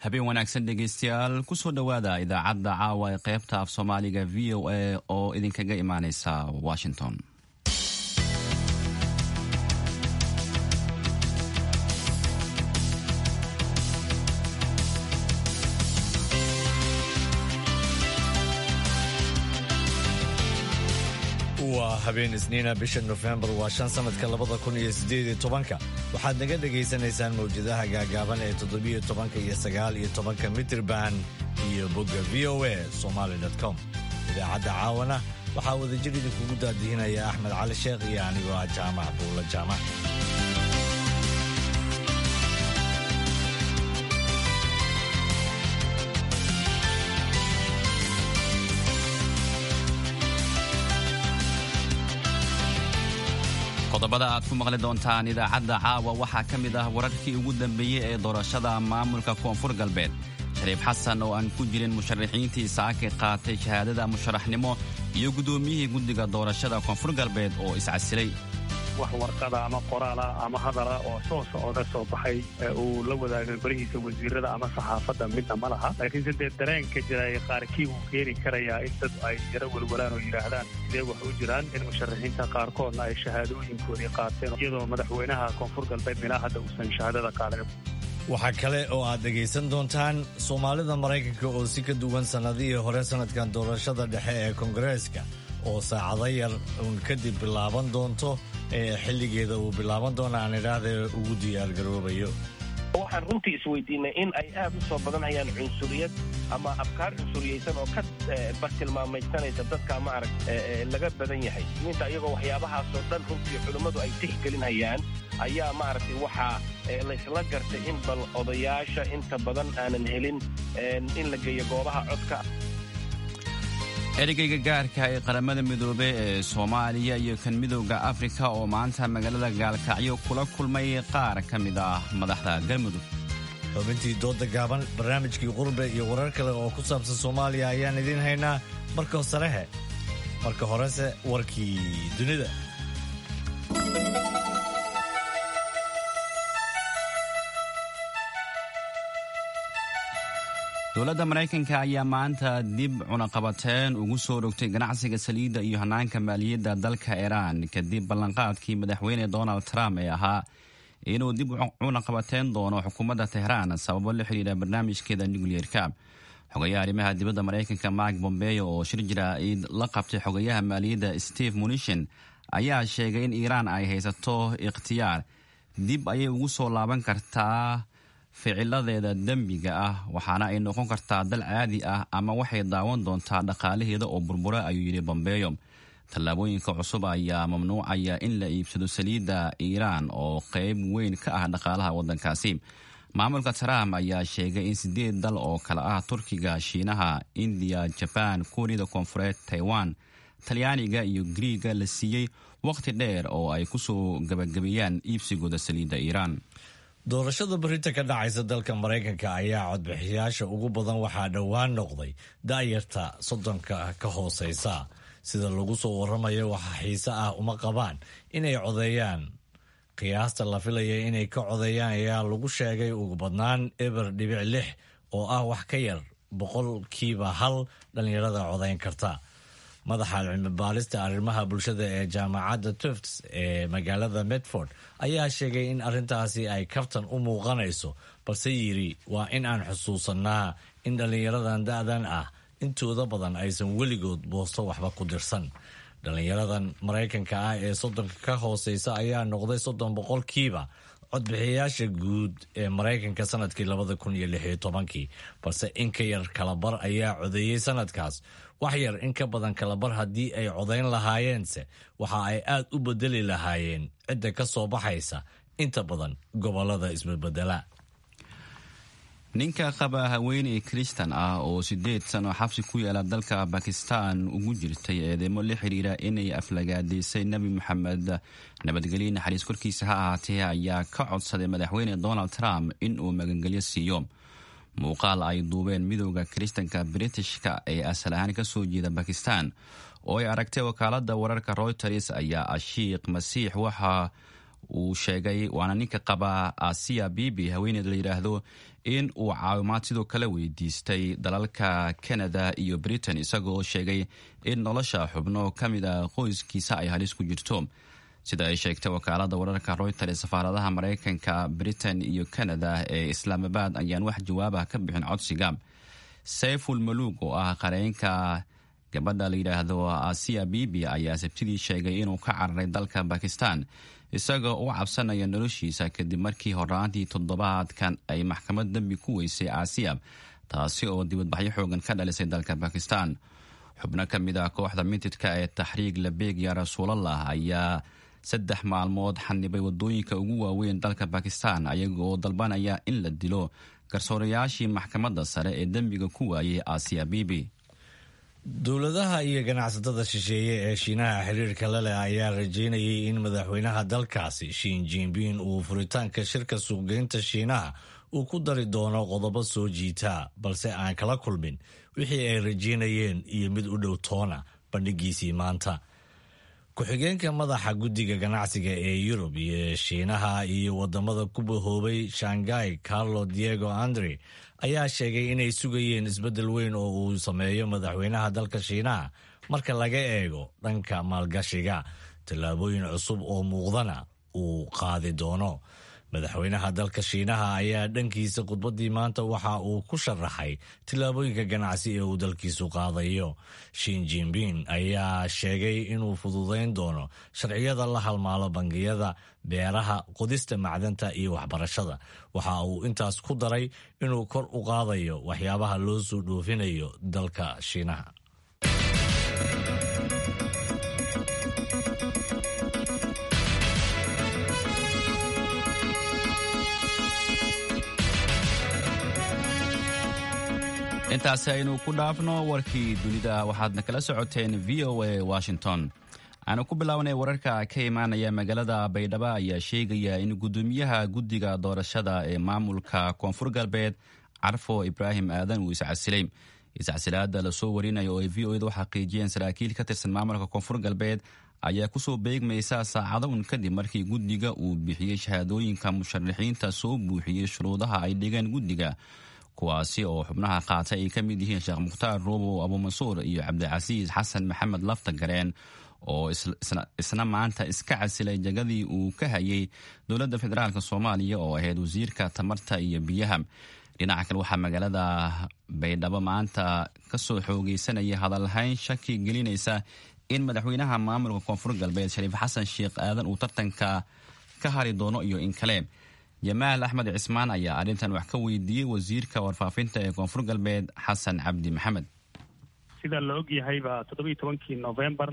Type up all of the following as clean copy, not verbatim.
habeen wanaagsan dhegaystayaal kusoo dhowaada idaacadda caawa ee qaybta af soomaaliga v o a oo idinkaga imaaneysa washington. waa habeen isniina bisha November waa 5 sanadka 2018 waxaad naga dhageysanaysaan mawjadaha gaagaaban ee 17 iyo 19 mitir band iyo bogga voasomali.com. idaacadda caawana waxaa wadajir idinkugu daadihinaya Axmed Cali Sheekh iyo anigoo ah Jaamac Buula Jaamac. qodobada aad ku maqli doontaan idaacadda caawa waxaa ka mid ah wararkii ugu dambeeyey ee doorashada maamulka koonfur galbeed. Shariif Xasan oo aan ku jirin musharaxiintii saaka qaatay shahaadada musharaxnimo iyo gudoomiyihii guddiga doorashada koonfur galbeed oo iscasilay. wax warqada ama qoraala ama hadala oo soo socda soo baxay uu la wadaagay barihiisa wasiirada ama saxaafadda midna ma laha, laakiin sidee dareenka jiray qaarkii uu keeni karayaa in dad ay yara walwalaan oo yidhaahdaan sidee wax u jiraan in musharaxiinta qaarkoodna ay shahaadooyinkoodii qaateen iyadoo madaxweynaha koonfur galbeed ilaa hadda uusan shahaadada qaadan. waxaa kale oo aad dhegaysan doontaan Soomaalida Maraykanka oo si ka duwan sanadihii hore sanadkan doorashada dhexe ee Koongareeska oo saacado yar kadib bilaaban doonto xilligeeda uu bilaaban doona aan idhaahday ugu diyaargaroobayo. waxaan runtii isweydiinay in ay aad u soo badanayaan cunsuriyad ama afkaar cunsuriyeysan oo ka bartilmaamaysanaysa dadka laga badan yahay inta iyagoo waxyaabahaasoo dhan runtii culimmadu ay tixgelinayaan ayaa waxaa laysla gartay in bal odayaasha inta badan aanan helin in la geeyo goobaha codka. ereyga gaarka ee qaramada midoobay ee Soomaaliya iyo kan midowga Afrika oo maanta magaalada Gaalkacyo kula kulmay qaar ka mid ah madaxda Galmudug. xubintii dooda gaaban, barnaamijkii qurbe iyo warar kale oo ku saabsan Soomaaliya ayaan idin haynaa marka horese warkii dunida. dowladda Maraykanka ayaa maanta dib cunaqabateen ugu soo rogtay ganacsiga saliidda iyo hanaanka maaliyadda dalka Iran kadib ballanqaadkii madaxweyne Donald Trump ee ahaa inuu dib cunaqabateen doono xukuumadda Tehran sababo la xiriira barnaamijkeeda nuclear-ka. xogayaha arrimaha dibadda Maraykanka Mike Pompeo oo shir jaraa'id la qabtay xogayaha maaliyadda Steve Mnuchin ayaa sheegay in Iran ay haysato ikhtiyaar dib ayay ugu soo laaban kartaa ficiladeeda dembiga ah, waxaana ay noqon kartaa dal caadi ah ama waxay daawan doontaa dhaqaalaheeda oo burbura, ayuu yidhi Pompeo. tallaabooyinka cusub ayaa mamnuucaya in la iibsado saliidda Iran oo qayb weyn ka ah dhaqaalaha waddankaasi. maamulka Trump ayaa sheegay in 8 dal oo kala ah Turkiga, Shiinaha, India, Japan, Kuuriyada Koonfureed, Taiwan, Talyaaniga iyo Griiga la siiyey waqti dheer oo ay ku soo gabagabeeyaan iibsigooda saliidda Iran. doorashada berita ka dhacaysa dalka Maraykanka ayaa codbixiyaasha ugu badan waxaa dhowaan noqday daayarta 30 ka hooseysa. sida lagu soo waramayo waxa xiise ah uma qabaan inay codeeyaan. qiyaasta la filayay inay ka codeeyaan ayaa lagu sheegay ugu badnaan 0.6 oo ah wax ka yar 1% dhalinyarada codeyn karta. madaxa cilmi baarista arrimaha bulshada ee jaamacadda Tufts ee magaalada Medford ayaa sheegay in arrintaasi ay kaftan u muuqanayso, balse yiri waa in aan xusuusanaa in dhalinyaradan da'dan ah intooda badan aysan weligood boosto waxba ku dirsan. dhalinyaradan Maraykanka ah ee 30 ka hooseysa ayaa noqday 30% codbixiyayaasha guud ee Maraykanka sanadkii 2016, balse in ka yar kalabar ayaa codeeyay sanadkaas. wax yar in ka badan kalabar haddii ay codeyn lahaayeense waxa ay aad u bedeli lahaayeen cidda ka soo baxaysa inta badan gobolada isbedbedela. ninka qaba haweeney Kristan ah oo 8 sano xabsi ku yaala dalka Pakistan ugu jirtay eedeymo la xiriira inay aflagaadisay Nabi Maxamed nabadgelyo naxariis korkiisa ha ahaatee ayaa ka codsaday madaxweyne Donald Trump in uu magangelyo siiyo. muuqaal ay duubeen midowga Kristanka Britishka ee asal ahaan ka soo jeeda Pakistan oo ay aragtay wakaaladda wararka Reuters ayaa Ashiiq Masiix waxa uu sheegay waana ninka qaba Asia Bibi haweeneyda la yiraahdo in uu caawimaad sidoo kale weydiistay dalalka Canada iyo Britain isagoo sheegay in nolosha xubno kamid ah qoyskiisa ay halis ku jirto sida ay sheegtay wakaalada wararka Reuters ee safaaradaha Mareykanka Britain iyo Canada ee Islamabad ayaan wax jawaab ah ka bixin codsiga Saiful Maluk oo ah qareenka gabadha la yiraahdo Asia Bibi ayaa sabtidii sheegay inuu ka cararay dalka Pakistan isagoo u cabsanaya noloshiisa kadib markii horaantii toddobaadkan ay maxkamad dambi ku weysay Asia taasi oo dibadbaxyo xoogan ka dhalisay dalka Pakistan xubno kamid ah kooxda mintidka ee Tahriik Labbaik ya Rasuulallah ayaa 3 maalmood xanibay wadooyinka ugu waaweyn dalka Pakistan ayagoo dalbanaya in la dilo garsoorayaashii maxkamadda sare ee dambiga ku waayay Asia Bibi. dowladaha iyo ganacsatada shisheeye ee Shiinaha xiriirka la leh ayaa rajeynayay in madaxweynaha dalkaasi Xi Jinping uu furitaanka shirka suuqgeynta Shiinaha uu ku dari doono qodobo soo jiita balse aan kala kulmin wixii ay rajeynayeen iyo mid u dhow toona bandhigiisii maanta. ku-xigeenka madaxa guddiga ganacsiga ee Yurub iyo Shiinaha iyo wadamada ku bahoobay Shanghai Carlo Diego Andre ayaa sheegay inay sugayeen isbedel weyn oo uu sameeyo madaxweynaha dalka Shiinaha marka laga eego dhanka maalgashiga tallaabooyin cusub oo muuqdana uu qaadi doono. madaxweynaha dalka Shiinaha ayaa dhankiisa khudbadii maanta waxa uu ku sharaxay tillaabooyinka ganacsi ee uu dalkiisu qaadayo. Xi Jinping ayaa sheegay inuu fududeyn doono sharciyada la halmaalo bangiyada, beeraha, qodista macdanta iyo waxbarashada. waxa uu intaas ku daray inuu kor u qaadayo waxyaabaha loo soo dhoofinayo dalka Shiinaha. intaasi aynu ku dhaafno warkii dunida waxaadna kala socoteen VOA Washington. aanu ku bilaabanay wararka ka imaanaya magaalada Baydhabo ayaa sheegaya in gudoomiyaha guddiga doorashada ee maamulka Koonfur Galbeed Carfo Ibrahim Aadan uu iscasilaada la soo warinayo oo VOA u xaqiijiyeen saraakiil ka tirsan maamulka Koonfur Galbeed ayaa ku soo beegmaysa saacado kadib markii guddiga uu bixiyay shahaadooyinka musharaxiinta soo buuxiyay shuruudaha ay dhigeen guddiga kuwaasi oo xubnaha qaatay ay ka mid yihiin Sheekh Mukhtaar Roobo Abu Mansuur iyo Cabdicasiis Xasan Maxamed Laftagareen oo isna maanta iska casilay jagadii uu ka hayay dowladda federaalka Soomaaliya oo ahayd wasiirka tamarta iyo biyaha. dhinaca kale waxaa magaalada Baydhabo maanta ka soo xoogeysanaya hadalhayn shaki gelinaysa in madaxweynaha maamulka Koonfur Galbeed Shariif Xasan Sheekh Aadan uu tartanka ka hari doono iyo in kale. Jamaal Axmed Cismaan ayaa arrintan wax ka weydiiyey wasiirka warfaafinta ee Koonfur Galbeed Xasan Cabdi Maxamed. sida la og yahay ba 17 November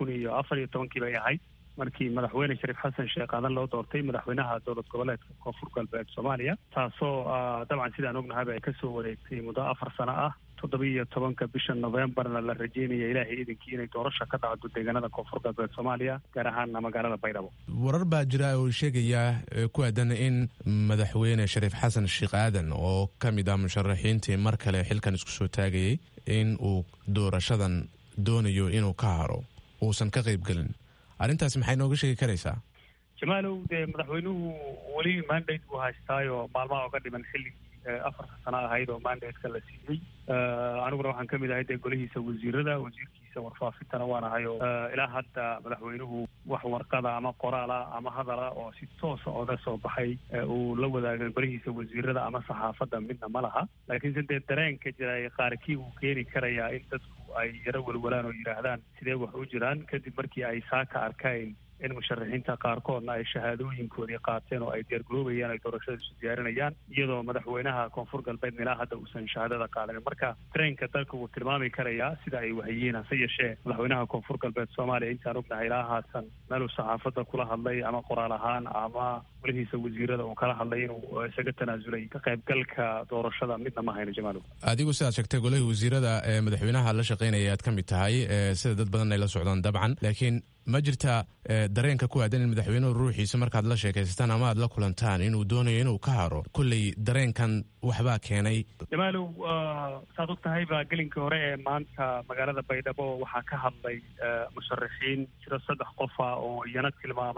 2014 bay ahayd markii madaxweyne Shariif Xasan Sheekh Aadan loo doortay madaxweynaha dowlad goboleedka Koonfur Galbeed Soomaaliya taasoo dabcan sidaan ognahay ay ka soo wareegtay muddo 4 sano ah 17 bisha Novemberna la rajeynaya Ilaahay idinkii inay doorasho ka dhacdo deegaanada Koonfur Galbeed Soomaaliya gaar ahaan magaalada Baydhabo. warar baa jira oo sheegaya ku aadan in madaxweyne Shariif Xasan Sheekh Aadan oo kamid ah musharaxiintii mar kale xilkan isku soo taagayay in uu doorashadan doonayo inuu ka haro uusan ka qayb galin. arrintaas maxay nooga sheegi karaysaa? Jamaalow madaxweynuhu wali mandate uu haystaayo maalmaha uga dhiman xilligii 4 sano ahayd oo mandate-ka la siiyey. aniguna waxaan ka mid ahay golihiisa wasiirada wasiirkiisa warfaafintana waan ahay oo ilaa hadda madaxweynuhu wax warqada ama qoraala ama hadala oo si toos ah oga soo baxay uu la wadaagay golihiisa wasiirada ama saxaafadda midna ma laha. laakiin sidee dareenka jiray qaarkii uu keeni karayaa in dadku ay yara walwalaan oo yiraahdaan sidee wax u jiraan kadib markii ay saaka arkeen in musharaxiinta qaarkoodna ay shahaadooyinkoodii qaateen oo ay diyaargaroobayaan ay doorashada isu diyaarinayaan iyadoo madaxweynaha Koonfur Galbeed ilaa hadda uusan shahaadada qaadan. marka dareenka dalka uu tilmaami karayaa sida ay wahayeen hase yeeshee madaxweynaha Koonfur Galbeed Soomaaliya intaan ognahay ilaa haatan meel uu saxaafadda kula hadlay ama qoraal ahaan ama golihiisa wasiirada uu kala hadlay inuu isaga tanaasulay ka qaybgalka doorashada midna ma hayno. Jamaalow, adigu sidaad sheegtay golihii wasiirada ee madaxweynaha la shaqeynaya aad ka mid tahay sida dad badan ay la socdaan dabcan, laakiin ma jirta dareenka ku aadan in madaxweynuhu ruuxiisa markaad la sheekaysataan ama aad la kulantaan inuu doonayo inuu ka haro kulley dareenkan waxbaa keenay? Jamaalow, saad og tahay baa gelinkii hore ee maanta magaalada Baydhabo waxaa ka hadlay musharaxiin jira 3 qof oo iyana tilmaamay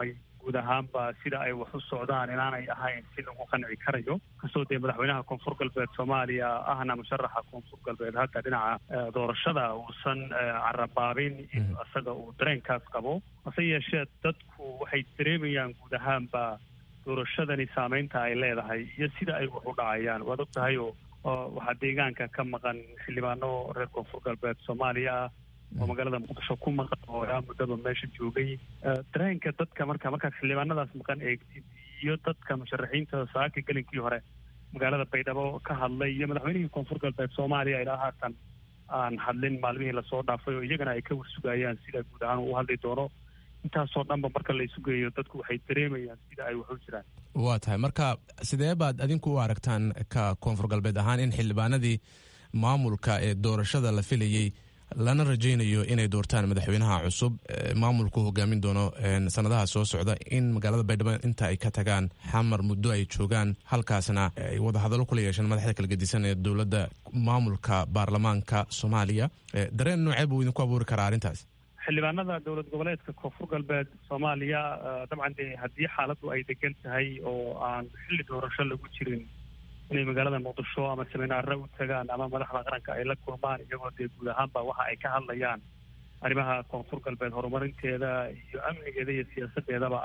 guud ahaanba sida ay wax u socdaan inaanay ahayn si lagu qanci karayo kasoo dee madaxweynaha koonfur galbeed soomaaliya ahna musharaxa koonfur galbeed hadda dhinaca doorashada uusan carabaabin isaga uu dareenkaas qabo hase yeeshee dadku waxay dareemayaan guud ahaanba doorashadani saameynta ay leedahay iyo sida ay wax u dhacayaan waad og tahay oo waxaa deegaanka ka maqan xildhibaano reer koonfur galbeed soomaaliya ah oo magaalada muqdisho ku maqan oo ilaa muddaba meesha joogay dareenka dadka markaad xildhibaanadaas maqan eegtid iyo dadka musharaxiinta saaka gelinkii hore magaalada baydhabo ka hadlay iyo madaxweynihii koonfur galbeed soomaaliya ilaa haatan aan hadlin maalmihii lasoo dhaafay oo iyagana ay ka warsugayaan sida guud ahaan uu hadli doono intaasoo dhanba marka la isu geeyo dadku waxay dareemayaan sida ay wax u jiraan waa tahay marka sidee baad adinku u aragtaan ka koonfur galbeed ahaan in xildhibaanadii maamulka ee doorashada la filayey lana rajaynayo inay doortaan madaxweynaha cusub maamulku hogaamin doono sanadaha soo socda in magaalada baydhabo inta ay ka tagaan xamar muddo ay joogaan halkaasna ay wadahadallo kula yeeshaan madaxda kala gedisan ee dowladda maamulka baarlamaanka soomaaliya dareen noocee buu idinku abuuri karaa arrintaas xildhibaanada dowlad goboleedka koonfur galbeed soomaaliya dabcan dee haddii xaaladdu ay degan tahay oo aan xilli doorasho lagu jirin inay magaalada muqdisho ama seminaare u tagaan ama madaxda qaranka ay la kulmaan iyagoo dee guud ahaanba waxa ay ka hadlayaan arrimaha koonfur galbeed horumarinteeda iyo amnigeeda iyo siyaasadeedaba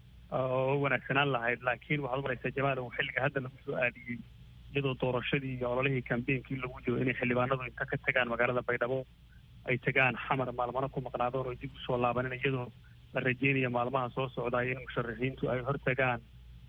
oo wanaagsanaan lahayd laakiin waxaad umaraysaa jamaal uu xilliga hadda lagu soo aadiyey iyadoo doorashadii iyo ololihii kambeynkii lagu jiro inay xildhibaanadu inta ka tagaan magaalada baydhabo ay tagaan xamar maalmana ku maqnaadoon oo dib usoo laabanin iyadoo la rajeynaya maalmaha soo socdaay in musharaxiintu ay hortagaan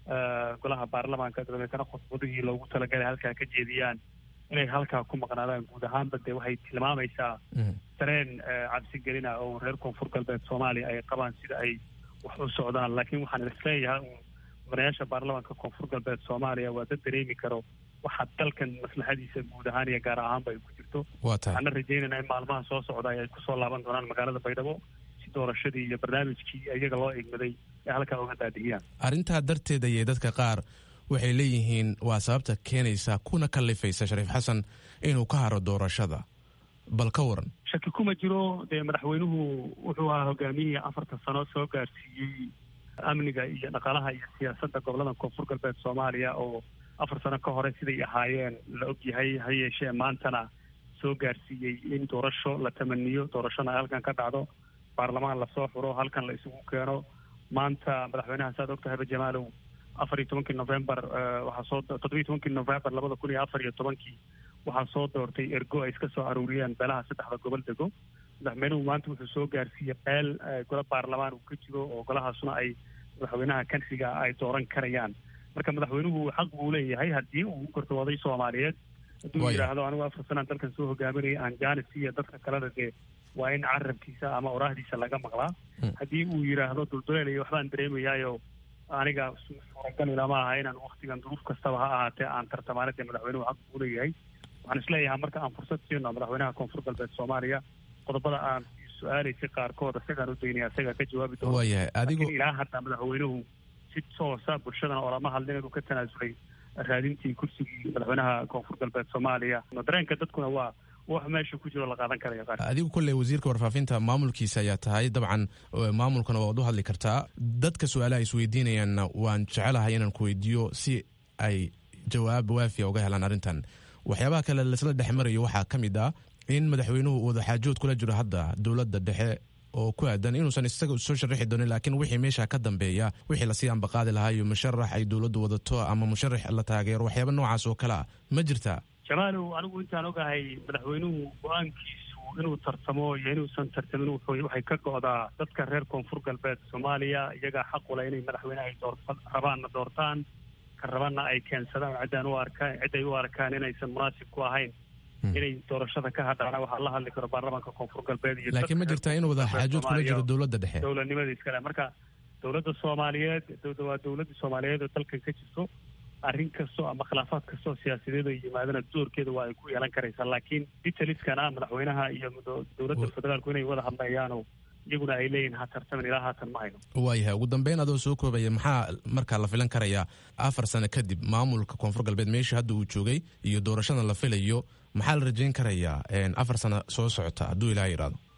golaha baarlamaanka dabeetana khudbadihii loogu talagalay halkaa ka jeediyaan inay halkaa ku maqnaadaan guud ahaanba dee waxay tilmaamaysaa dareen cabsigelina oo reer koonfur galbeed soomaaliya ay qabaan sida ay wax u socdaan laakiin waxaan isleeyahay mudanayaasha baarlamaanka koonfur galbeed soomaaliya waa dad dareemi karo waxaa dalkan maslaxadiisa guud ahaan iyo gaar ahaanba ay ku jirto waxaana rajeynayna in maalmaha soo socda ay kusoo laaban doonaan magaalada baydhabo si doorashadii iyo barnaamijkii iyaga loo egmaday ee halkaa uga daadihiyaan arrintaa darteed ayay dadka qaar waxay leeyihiin waa sababta keenaysa kuna kallifaysa shariif xasan inuu ka haro doorashada bal ka waran shaki kuma jiro dee madaxweynuhu wuxuu ahaa hogaamiyihii 4 sano soo gaarsiiyey amniga iyo dhaqaalaha iyo siyaasadda gobolada koonfur galbeed soomaaliya oo 4 sano ka hore siday ahaayeen la ogyahay ha yeeshee maantana soo gaarsiiyey in doorasho la tamaniyo doorashona halkan ka dhacdo baarlamaan lasoo xuro halkan la isugu keeno maanta madaxweynaha saad og tahayba jamaalow 14 November waxaa soo 17 November 2014 waxaa soo doortay ergo ay iska soo aruuriyeen beelaha 3 gobol dego madaxweynuhu maanta wuxuu soo gaarsiiyey beel golo baarlamaan uu ka jiro oo golahaasuna ay madaxweynaha kansiga ay dooran karayaan marka madaxweynuhu xaq buu leeyahay haddii uu kortooday Soomaaliyeed hadduu yiraahdo anigu 4 sano dalkan soo hogaaminay aan jaanis iyo dadka kalena dee waa in carabkiisa ama oraahdiisa laga maqlaa haddii uu yiraahdo dulduleelaya waxbaan dareemayaayo aniga suuragal ilama aha inaan waktigan duruuf kastaba ha ahaatee aan tartamaanada madaxweynuhu xaq buu leeyahay waxaan isleeyahay marka aan fursad siino madaxweynaha koonfur galbeed soomaaliya qodobada aan su-aalaysay qaarkood isagaan u daynaya isagaa ka jawaabi doono laakiin ilaa hadda madaxweynuhu si toosa bulshadana olama hadlin inuu ka tanaasulay raadintii kursigii madaxweynaha koonfur galbeed soomaaliya dareenka dadkuna waa wax meesha ku jiro la qaadan karaya qaar adigu kolley wasiirka warfaafinta maamulkiisa ayaa tahay dabcan maamulkana waad u hadli kartaa dadka su-aalaha isweydiinayaanna waan jecelahay inaan ku weydiiyo si ay jawaab waafiya uga helaan arrintan waxyaabaha kale laisla dhex marayo waxaa ka mid ah in madaxweynuhu wadaxaajood kula jiro hadda dowladda dhexe oo ku aadan inuusan isaga soo sharaxi doonin laakiin wixii meesha ka dambeeya wixii lasii ambaqaadi lahaa iyo musharax ay dowladdu wadato ama musharax la taageero waxyaaba noocaas oo kale ah ma jirtaa jamaalow anigu intaan ogahay madaxweynuhu go-aankiisu inuu tartamo iyo inuusan tartamin waxay ka go'daa dadka reer koonfur galbeed soomaaliya iyagaa xaq u leh inay madaxweyne ay rabaanna doortaan ka rabanna ay keensadaan ciday u arkaan inaysan munaasib ku ahayn inay doorashada ka hadhaana waxaa la hadli karo baarlamaanka koonfur galbeed iyo laakiin ma jirtaa inuu wadaxaajood kula jiro dowladda dhexe dowladnimada iskale marka dowladda soomaaliyeed waa dowladda soomaaliyeed oo dalkan ka jirto arrin kastoo ama khilaafaad kastoo siyaasadeed ay yimaadana doorkeeda waa ay ku yeelan karaysaa laakiin detailskana madaxweynaha iyo dowladda federaalku inay wada hadlayaanoo iyaguna ay leeyihin ha tartamin ilaa haatan ma hayno waayahay ugu dambeyn adoo soo koobaya maxaa markaa la filan karayaa 4 sano kadib maamulka koonfur galbeed meeshii hadda uu joogay iyo doorashada la filayo maxaa la rajayn karayaa 4 sano soo socota hadduu ilaa yidhaahdo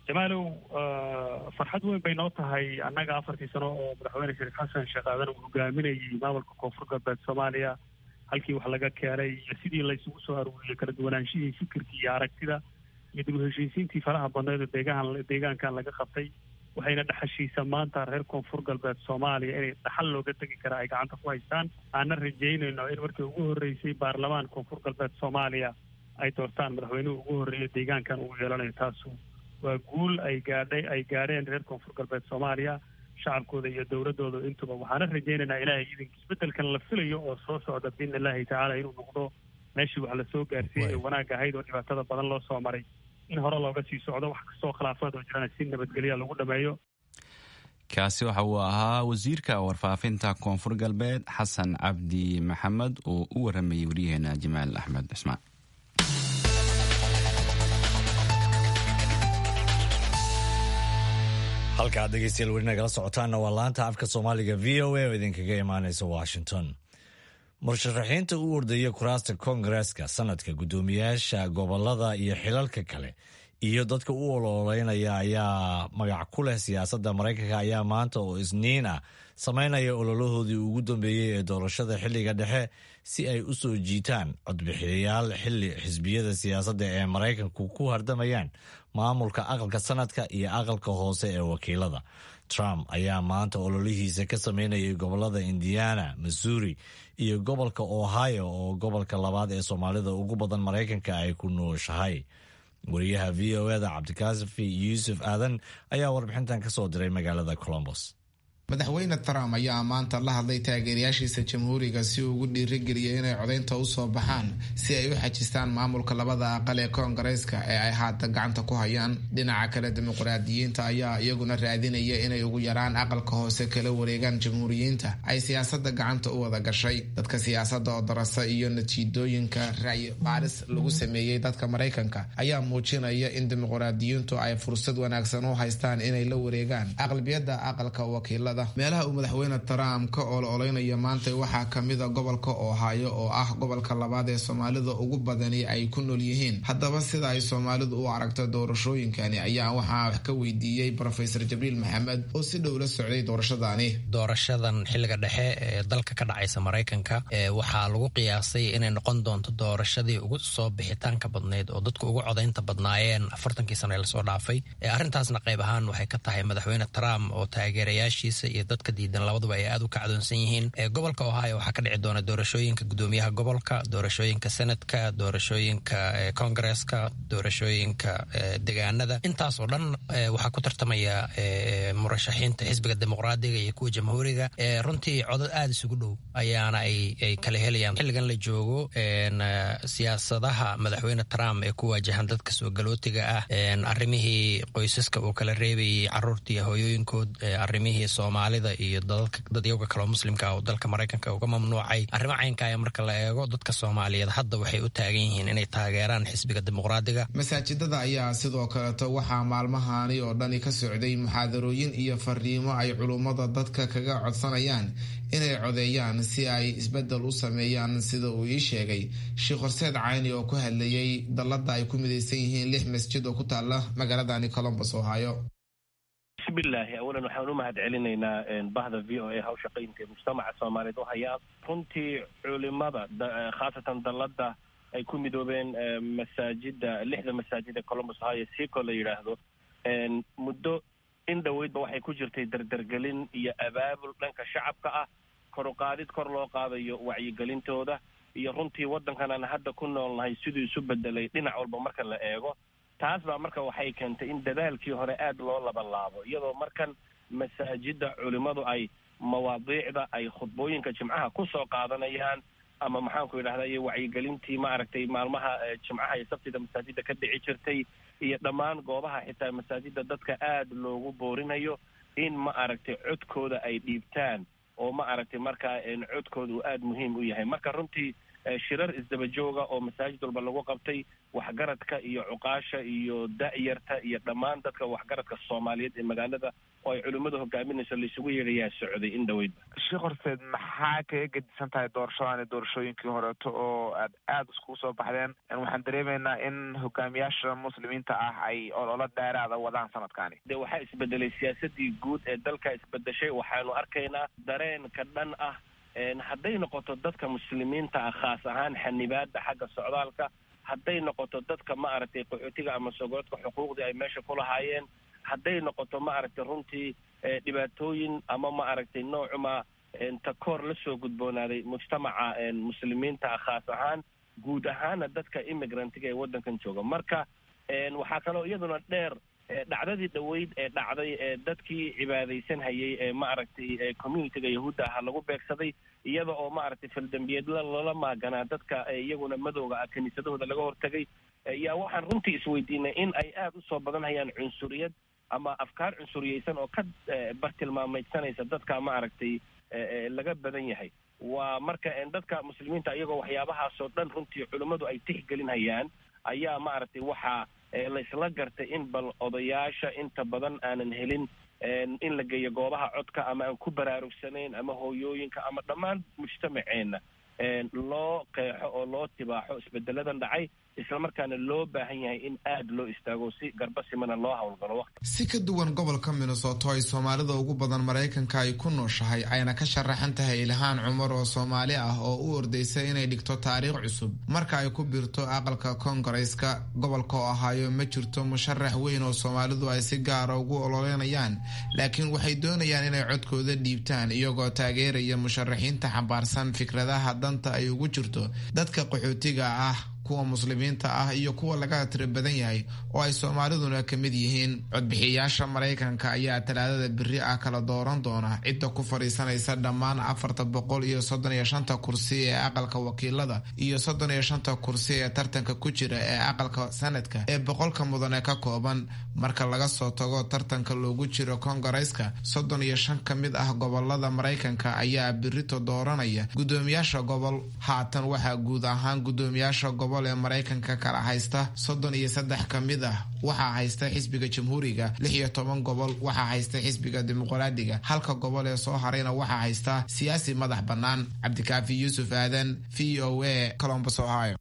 jamaalow farxad weyn bay noo tahay annaga 4 sano oo madaxweyne shariif xasan sheekh aadan uu hogaaminayay maamulka koonfur galbeed Soomaaliya halkii wax laga keenay iyo sidii la isugu soo aruuriyay kala duwanaanshihii fikirkii iyo aragtida iyo dib u heshiisiintii faraha badneed deegaankan laga qabtay waxayna dhaxashiisa maanta reer koonfur galbeed Soomaaliya inay dhaxal looga tagi kara ay gacanta ku haystaan aan rajaynayno in markii ugu horeysay baarlamaan koonfur galbeed Soomaaliya ay doortaan madaxweynuhu ugu horeeyay deegaankan uu yeelanayo taas waa guul ay gaadheen reer koonfur galbeed Soomaaliya shacabkooda iyo dawladooda intuba waxaan rajaynaynaa ilaahay idinka isbedelkan la filayo oo soo socda bin Ilaahi ta'ala inuu noqdo meeshii wax la soo gaarsiiyay wanaag ahayd oo dhibaatada badan loo soo maray in hore looga sii socdo wax kastoo khilaafaad oo jirana si nabadgelyo lagu dhameeyo kaasi waxa uu ahaa wasiirka warfaafinta koonfur galbeed xasan cabdi maxamed oo u waramayay wariyaheena Jamaal Axmed Ismaan. halka aad dhegeystayaal weli nagala socotaanna waa laanta afka Soomaaliga VOA oo idinkaga imaanaysa Washington. Musharaxiinta u ordaya kuraasta Koongareeska sanadka guddoomiyaasha gobolada iyo xilalka kale iyo dadka u ololeynaya ayaa magac ku leh siyaasadda Mareykanka ayaa maanta oo Isniin ah sameynaya ololahoodii ugu dambeeyay ee doorashada xilliga dhexe si ay u soo jiitaan codbixiyayaal xilli xisbiyada siyaasadda ee Mareykanku ku hardamayaan maamulka aqalka sanadka iyo aqalka hoose ee wakiilada. Trump ayaa maanta ololihiisa ka sameynayay gobolada Indiana, Missouri iyo gobolka Ohio oo gobolka labaad ee Soomaalida ugu badan Mareykanka ay ku nooshahay. wariyaha VOA-da Cabdikaafi Yuusuf Aadan ayaa warbixintan ka soo diray magaalada Columbus. madaxweyne Trump ayaa maanta la hadlay taageerayaashiisa jamhuuriga si uu ugu dhiirigeliyay inay codaynta u soo baxaan si ay u xajistaan maamulka labada aqal ee Koongareeska ee ay haatan gacanta ku hayaan. dhinaca kale dimuqraadiyiinta ayaa iyaguna raadinaya inay ugu yaraan aqalka hoose kala wareegaan jamhuuriyiinta ay siyaasadda gacanta u wada gashay. dadka siyaasadda oo darasa iyo natiijooyinka ra'yi baaris lagu sameeyey dadka Mareykanka ayaa muujinaya in dimuqraadiyiintu ay fursad wanaagsan u haystaan inay la wareegaan aqlabiyadda aqalka wakiilada. meelaha uu madaxweyne Trump ka ololeynaya maanta waxaa kamida gobolka Ohio oo ah gobolka labaad ee Soomaalida ugu badani ay ku nool yihiin. haddaba sida ay Soomaalidu u aragto doorashooyinkani ayaa waxaa wax ka weydiiyey Professor Jibriil Maxamed oo si dhow la socday doorashadan xilliga dhexe ee dalka ka dhacaysa Mareykanka waxaa lagu qiyaasay inay noqon doonto doorashadii ugu soo bixitaanka badneed oo dadku ugu codaynta badnaayeen 40 sano la soo dhaafay. arrintaasna qayb ahaan waxay ka tahay madaxweyne Trump oo taageerayaashiisa iyo dadka diidan labaduba ay aad u kacdoonsan yihiin. gobolka Ohio waxaa ka dhici doona doorashooyinka gudoomiyaha gobolka, doorashooyinka senadka, doorashooyinka Koongareeska, doorashooyinka deegaanada. intaas oo dhan waxaa ku tartamaya murashaxiinta xisbiga dimuqraadiga iyo kuwa jamhuuriga. runtii codad aad isugu dhow ayaana ay kala helayaan. xilligan la joogo siyaasadaha madaxweyne Trump ee ku waajahan dadka soo galootiga ah, arrimihii qoysaska uu kala reebayay carruurtii hooyooyinkood, arrimihii Soomaalida iyo dadyaga kale oo muslimka ah oo dalka Mareykanka uga mamnuucay. arrimo caynka ah marka la eego dadka Soomaaliyeed hadda waxay u taagan yihiin inay taageeraan xisbiga dimuqraadiga. masaajidada ayaa sidoo kaleeto waxaa maalmahani oo dhani ka socday muxaadarooyin iyo fariimo ay culummada dadka kaga codsanayaan inay codeeyaan si ay isbedel u sameeyaan. sida uu ii sheegay Sheekh Horseed Cayni oo ku hadlayay dalada ay ku midaysan yihiin 6 masjid oo ku taala magaaladani Columbus, Ohio. bismillaahi awalan waxaan u mahad celinaynaa bahda VOA hawshaqaynta mujtamaca Soomaaliyeed oo haya runtii culimada khaasatan dalada ay ku midoobeen masaajida 6 masaajid ee Columbus Ohio siko la yiraahdo muddo in dhaweydba waxay ku jirtay dardargelin iyo abaabul dhanka shacabka ah, kor u qaadid kor loo qaadayo wacyigelintooda iyo runtii waddankan hadda ku noolnahay siduu isu bedelay dhinac walba marka la eego. taas baa marka waxay keentay in dadaalkii hore aad loo labanlaabo iyadoo markan masaajida culimadu ay mawaadiicda ay khudbooyinka jimcaha ku soo qaadanayaan ama maxaanku idhahdaa iyo wacyigelintii maaragtay maalmaha jimcaha iyo sabtida masaajida ka dhici jirtay iyo dhammaan goobaha xitaa masaajida dadka aad loogu boorinayo in ma aragtay codkooda ay dhiibtaan oo ma aragtay markaa codkooda uu aad muhiim u yahay. marka runtii shirar isdaba jooga oo masaajid walba lagu qabtay waxgaradka iyo cuqaasha iyo da'yarta iyo dhammaan dadka waxgaradka Soomaaliyeed ee magaalada oo ay culimadu hogaaminayso la isugu yeerayaa socday in dhaweyd. Sheekh Horseed, maxaa kaga gedisan tahay doorashooyinkii horeeto oo aad isku soo baxdeen? Waxaan dareemaynaa in hogaamiyaasha muslimiinta ah ay ololo dheeraada wadaan sanadkani. De waxaa isbedelay siyaasadii guud ee dalka isbedeshay. waxaanu arkaynaa dareen ka dhan ah hadday noqoto dadka muslimiinta ah khaas ahaan xanibaada xagga socdaalka, hadday noqoto dadka maaragtay qaxootiga ama sogoodka xuquuqdii ay meesha ku lahaayeen, hadday noqoto maaragtay runtii dhibaatooyin ama maaragtay noocuma takoor la soo gudboonaaday mujtamaca muslimiinta ah khaas ahaan guud ahaana dadka immigrantiga ee waddankan jooga. marka waxaa kaloo iyaduna dheer dhacdadii dhaweyd ee dhacday ee dadkii cibaadaysan hayay ee maaragtay communityga yahuudda aha lagu beegsaday, iyada oo maaragtay faldambiyeed lala maaganaa dadka iyaguna madowga ah kiniisadahooda laga hortagay, yaa waxaan runtii isweydiinay in ay aada u soo badanhayaan cunsuriyad ama afkaar cunsuriyeysan oo ka bartilmaameydsanaysa dadka maaragtay laga badan yahay. waa marka dadka muslimiinta iyagoo waxyaabahaasoo dhan runtii culimmadu ay tixgelinhayaan ayaa maaragtay waxaa laysla gartay in bal odayaasha inta badan aanan helin in la geeyo goobaha codka ama aan ku baraarugsanayn ama hooyooyinka ama dhammaan mujtamaceenna loo qeexo oo loo tibaaxo isbedeladan dhacay, islamarkaana loo baahan yahay in aad loo istaago si garba simana loo howlgalo waqti. Si ka duwan gobolka Minnesota ay Soomaalida ugu badan Mareykanka ay ku nooshahay ayna ka sharaxan tahay Ilhaan Cumar oo Soomaali ah oo u ordaysa inay dhigto taariikh cusub marka ay ku biirto aqalka Congress-ka gobolka Ohio. ma jirto musharax weyn oo Soomaalidu ay si gaar ah ugu ololeynayaan, laakiin waxay doonayaan inay codkooda dhiibtaan iyagoo taageeraya musharaxiinta xambaarsan fikradaha danta ay ugu jirto dadka qaxootiga ah, kuwa muslimiinta ah iyo kuwa laga tiro badan yahay oo ay Soomaaliduna ka mid yihiin. codbixiyaasha Mareykanka ayaa talaadada biri ah kala dooran doona cidda ku fariisanaysa dhammaan 435 kursi ee aqalka wakiilada iyo 35 kursi ee tartanka ku jira ee aqalka sanadka ee 100 mudane ka kooban. marka laga soo tago tartanka loogu jiro Congress-ka, 35 ka mid ah gobolada Mareykanka ayaa birito dooranaya gudoomiyaasha gobol. haatan waxaa guud ahaan gudoomiyaasha gobol ee Mareykanka kala haysta 33 ka mid ah waxaa haysta xisbiga Jamhuuriga, 16 gobol waxaa haysta xisbiga Dimuqraadiga, halka gobol ee soo harayna waxaa haysta siyaasi madax bannaan. Cabdikaafi Yuusuf Aadan, VOA, Columbus, Ohio.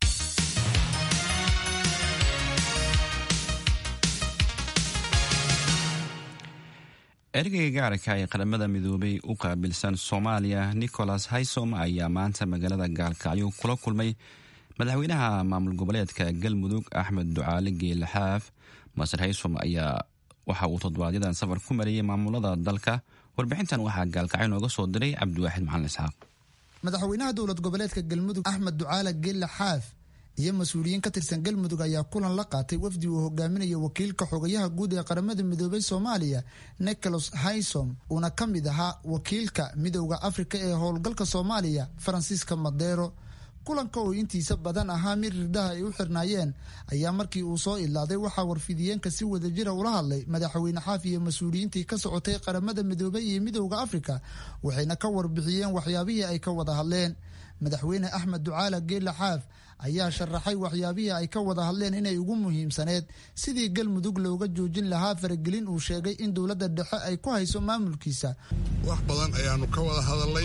ergeyga gaarka ee qaramada midoobay u qaabilsan Soomaaliya Nicholas Haysom ayaa maanta magaalada Gaalkacyo kula kulmay madaxweynaha maamul goboleedka Galmudug Axmed Ducaale Geele Xaaf. Masar Haysom ayaa waxa uu toddobaadyadaan safar ku mariyay maamulada dalka. warbixintan waxaa Gaalkacyo nooga soo diray Cabdiwaaxid Maxamed Isxaaq. madaxweynaha dowlad goboleedka Galmudug Axmed Ducaale Geele Xaaf iyo mas-uuliyiin ka tirsan Galmudug ayaa kulan la qaatay wafdi uu hogaaminayo wakiilka xogayaha guud ee qaramada midoobay Soomaaliya Nicholas Haysom, uuna ka mid ahaa wakiilka midowda Afrika ee howlgalka Soomaaliya Francisco Madero. kulanka oo intiisa badan ahaa mid ridaha ay u xirnaayeen ayaa markii uu soo ilaaday waxaa warfidiyeenka si wadajira ula hadlay madaxweyne Xaaf iyo mas-uuliyiintii ka socotay qaramada midoobay iyo midowda Afrika, waxayna ka warbixiyeen waxyaabihii ay ka wada hadleen. madaxweyne Axmed Ducaale Geele Xaaf ayaa sharaxay waxyaabihii ay ka wada hadleen inay ugu muhiimsaneed sidii Galmudug looga joojin lahaa faragelin uu sheegay in dowladda dhexe ay ku hayso maamulkiisa. wax badan ayaanu ka wada hadalnay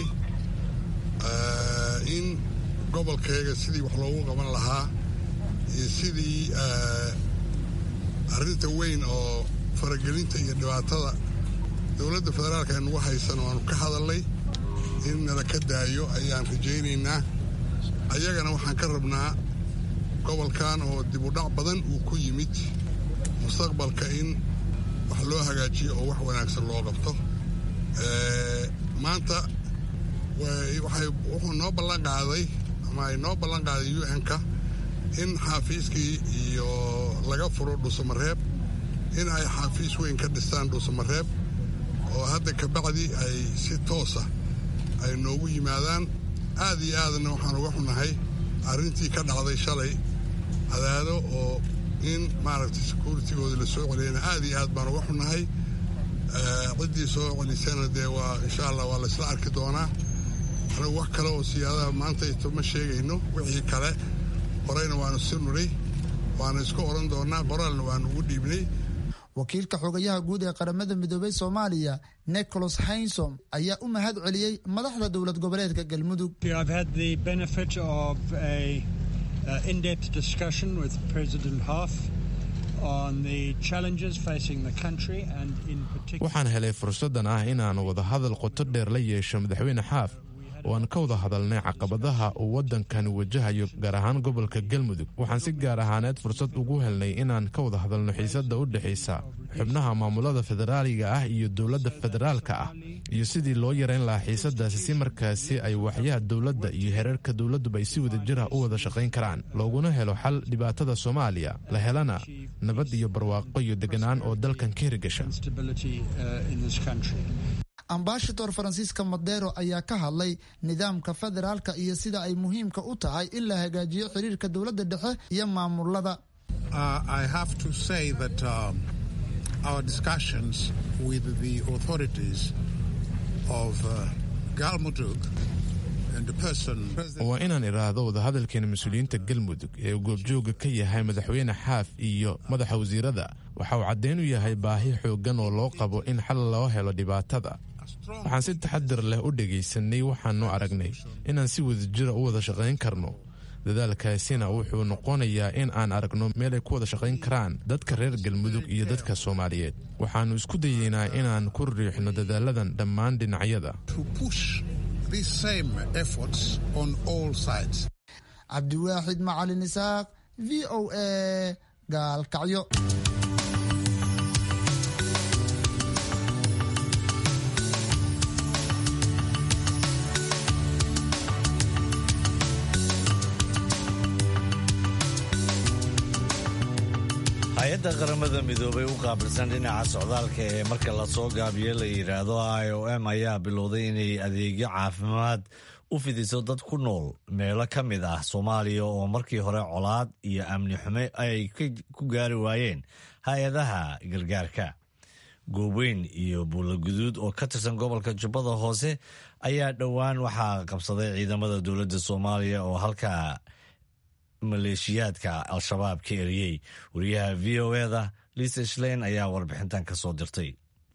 in gobolkeega sidii wax loogu qaban lahaa iyo sidii arrinta weyn oo faragelinta iyo dhibaatada dowladda federaalka ee nagu haysan waanu ka hadalnay in nala ka daayo ayaan rajaynaynaa. ayagana waxaan ka rabnaa gobolkan oo dib u dhac badan uu ku yimid mustaqbalka in wax loo hagaajiyo oo wax wanaagsan loo qabto. maanta wuxuu noo ballan qaaday ama ay noo ballan qaaday UN-ka in xaafiiskii iyo laga furo Dhuusamareeb, in ay xaafiis weyn ka dhistaan Dhuusamareeb oo hadda ka bacdi ay si toosa ay noogu yimaadaan. aad iyo aadna waxaan uga xunahay arrintii ka dhacday shalay Cadaado oo in maaragtay securitigooda la soo celiyana aad iyo aad baan uga xunahay. ciddii soo celisana dee waa insha Allah waa la isla arki doonaa. anagu wax kale oo siyaadaha maantayto ma sheegayno. wixii kale horeyna waanu si nudhay, waana isku oran doonaa, qoraalna waanu ugu dhiibnay. wakiilka xogayaha guud ee qaramada midoobay Soomaaliya Nicholas Haysom ayaa u mahad celiyay madaxda dowlad goboleedka Galmudug. I've had the benefit of a in-depth discussion with President Hof on the challenges facing the country and in particular. waxaan helay fursadan ah inaan wada hadal qoto dheer la yeesho madaxweyne Xaaf oo aan ka wada hadalnay caqabadaha uu waddankani wajahayo gaar ahaan gobolka Galmudug. waxaan si gaar ahaaneed fursad ugu helnay inaan ka wada hadalno xiisadda u dhaxaysa xubnaha maamulada federaaliga ah iyo dowladda federaalka ah iyo sidii loo yareyn lahaa xiisaddaasi si markaasi ay waxyaha dowladda iyo heerarka dowladduba ay si wadajir ah u wada shaqayn karaan, looguna helo xal dhibaatada Soomaaliya, la helana nabad iyo barwaaqo iyo deganaan oo dalkan ka hirgasha. Ambassador Francisco Madero ayaa ka hadlay nidaamka federaalka iyo sida ay muhiimka u tahay in la hagaajiyo xiriirka dowladda dhexe iyo maamulada. I have to say that our discussions with the authorities of Galmudug and the person waa inaan iraahdo wadahadalkeena mas-uuliyiinta Galmudug ee goobjooga ka yahay madaxweyne Xaaf iyo madaxa wasiirada waxa uu caddeyn u yahay baahi xooggan oo loo qabo in xal loo helo dhibaatada. waxaan si taxadir leh u dhegaysanay, waxaanu aragnay inaan si wadajir u wada shaqayn karno. dadaalkaasina wuxuu noqonayaa in aan aragno meel ay ku wada shaqayn karaan dadka reer Galmudug iyo dadka Soomaaliyeed. waxaanu isku dayeynaa inaan ku riixno dadaaladan dhammaan dhinacyada. Cabdiwaaxid Macalin Isaaq, VOA, Gaalkacyo. hay-adda qaramada midoobay u qaabilsan dhinaca socdaalka ee marka lasoo gaabiyo la yidhaahdo IOM ayaa bilowday inay adeegyo caafimaad u fidiso dad ku nool meelo ka mid ah Soomaaliya oo markii hore colaad iyo amni xumo ay ku gaari waayeen hay-adaha gargaarka. Gooweyn iyo Buulaguduud oo ka tirsan gobolka Jubbada Hoose ayaa dhowaan waxaa qabsaday ciidamada dowladda Soomaaliya oo halkaa maleeshiyaadka al-shabaab ka eriyey. wariyaha VOA-da Lisa Schlein ayaa warbixintan ka soo dirtay.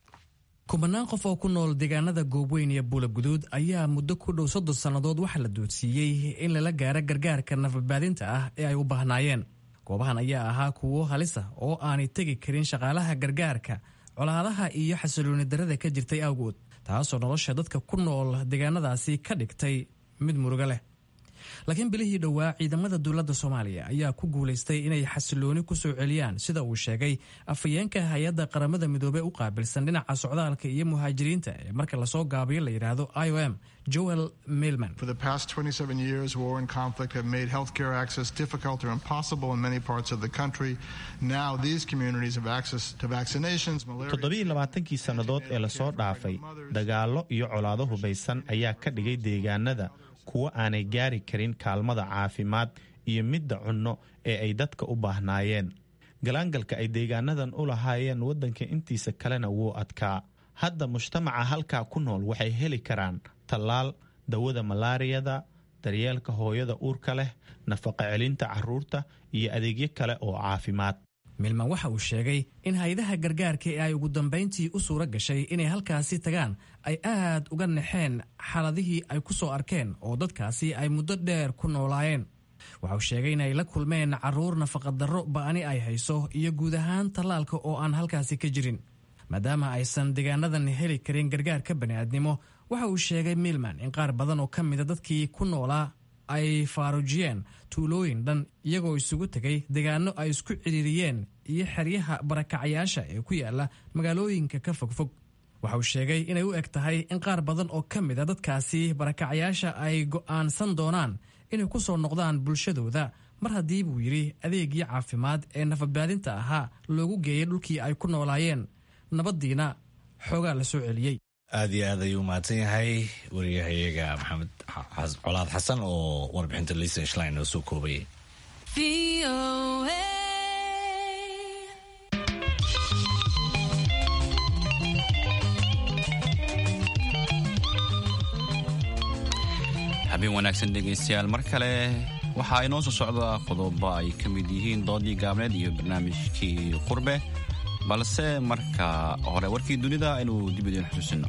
kumanaan qof oo ku nool deegaanada Gooweyn iyo Buulaguduud ayaa muddo ku dhow 30 sannadood waxaa la doodsiiyey in lala gaaro gargaarka nafbaadinta ah ee ay u baahnaayeen. goobahan ayaa ahaa kuwo halis ah oo aanay tegi karin shaqaalaha gargaarka, colaadaha iyo xasilooni darrada ka jirtay awgood, taasoo nolosha dadka ku nool deegaanadaasi ka dhigtay mid murugo leh. laakiin bilihii dhowaa ciidamada dowladda Soomaaliya ayaa ku guulaystay inay xasilooni ku soo celiyaan, sida uu sheegay afhayeenka hay-adda qaramada midoobay u qaabilsan dhinaca socdaalka iyo muhaajiriinta ee marka lasoo gaabiyo la yidhaahdo IOM, Joel Millman. For the past 27 years, war and conflict have made healthcare access difficult or impossible in many parts of the country. Now these communities have access to vaccinations, malaria. 27 sannadood ee lasoo dhaafay, dagaallo iyo colaado hubaysan ayaa ka dhigay deegaanada kuwa aanay gaari karin kaalmada caafimaad iyo midda cunno ee ay dadka u baahnaayeen. galaangalka ay deegaanadan u lahaayeen waddanka intiisa kalena wuu adkaa. hadda mujtamaca halkaa ku nool waxay heli karaan tallaal, dawada malaariyada, daryeelka hooyada uurka leh, nafaqa celinta carruurta iyo adeegyo kale oo caafimaad. Milman waxa uu sheegay in hay'adaha gargaarka ee ay ugu dambeyntii u suura gashay inay halkaasi tagaan ay aad uga naxeen xaaladihii ay ku soo arkeen oo dadkaasi ay muddo dheer ku noolaayeen. waxa uu sheegay inay la kulmeen carruur nafaqadarro ba'ani ay hayso iyo guud ahaan tallaalka oo aan halkaasi ka jirin. maadaama aysan deegaanadan heli karin gargaarka bani'aadnimo, waxa uu sheegay Milman in qaar badan oo ka mida dadkii ku noolaa ay faarujiyeen tuulooyin dhan iyagoo isugu tegay deegaano ay isku ciriiriyeen iyo xeryaha barakacayaasha ee ku yaala magaalooyinka ka fogfog. waxa uu sheegay inay u eg tahay in qaar badan oo ka mid a dadkaasi barakacayaasha ay go'aansan doonaan inay ku soo noqdaan bulshadooda mar haddii buu yidhi adeegii caafimaad ee nafadbaadinta ahaa loogu geeyay dhulkii ay ku noolaayeen, nabaddiina xoogaa la soo celiyey. aad iyo aad ayuu mahadsan yahay wariyahayaga maxamed colaad xasan oo warbixinta Lisa Schlein oo soo koobayay. habeen wanaagsan dhegaystayaal mar kale waxaa inoo soo socda qodobo ay ka mid yihiin doodii gaabneed iyo barnaamijkii qurbe balse marka hore warkii dunida inuu dib idiin xusuusino.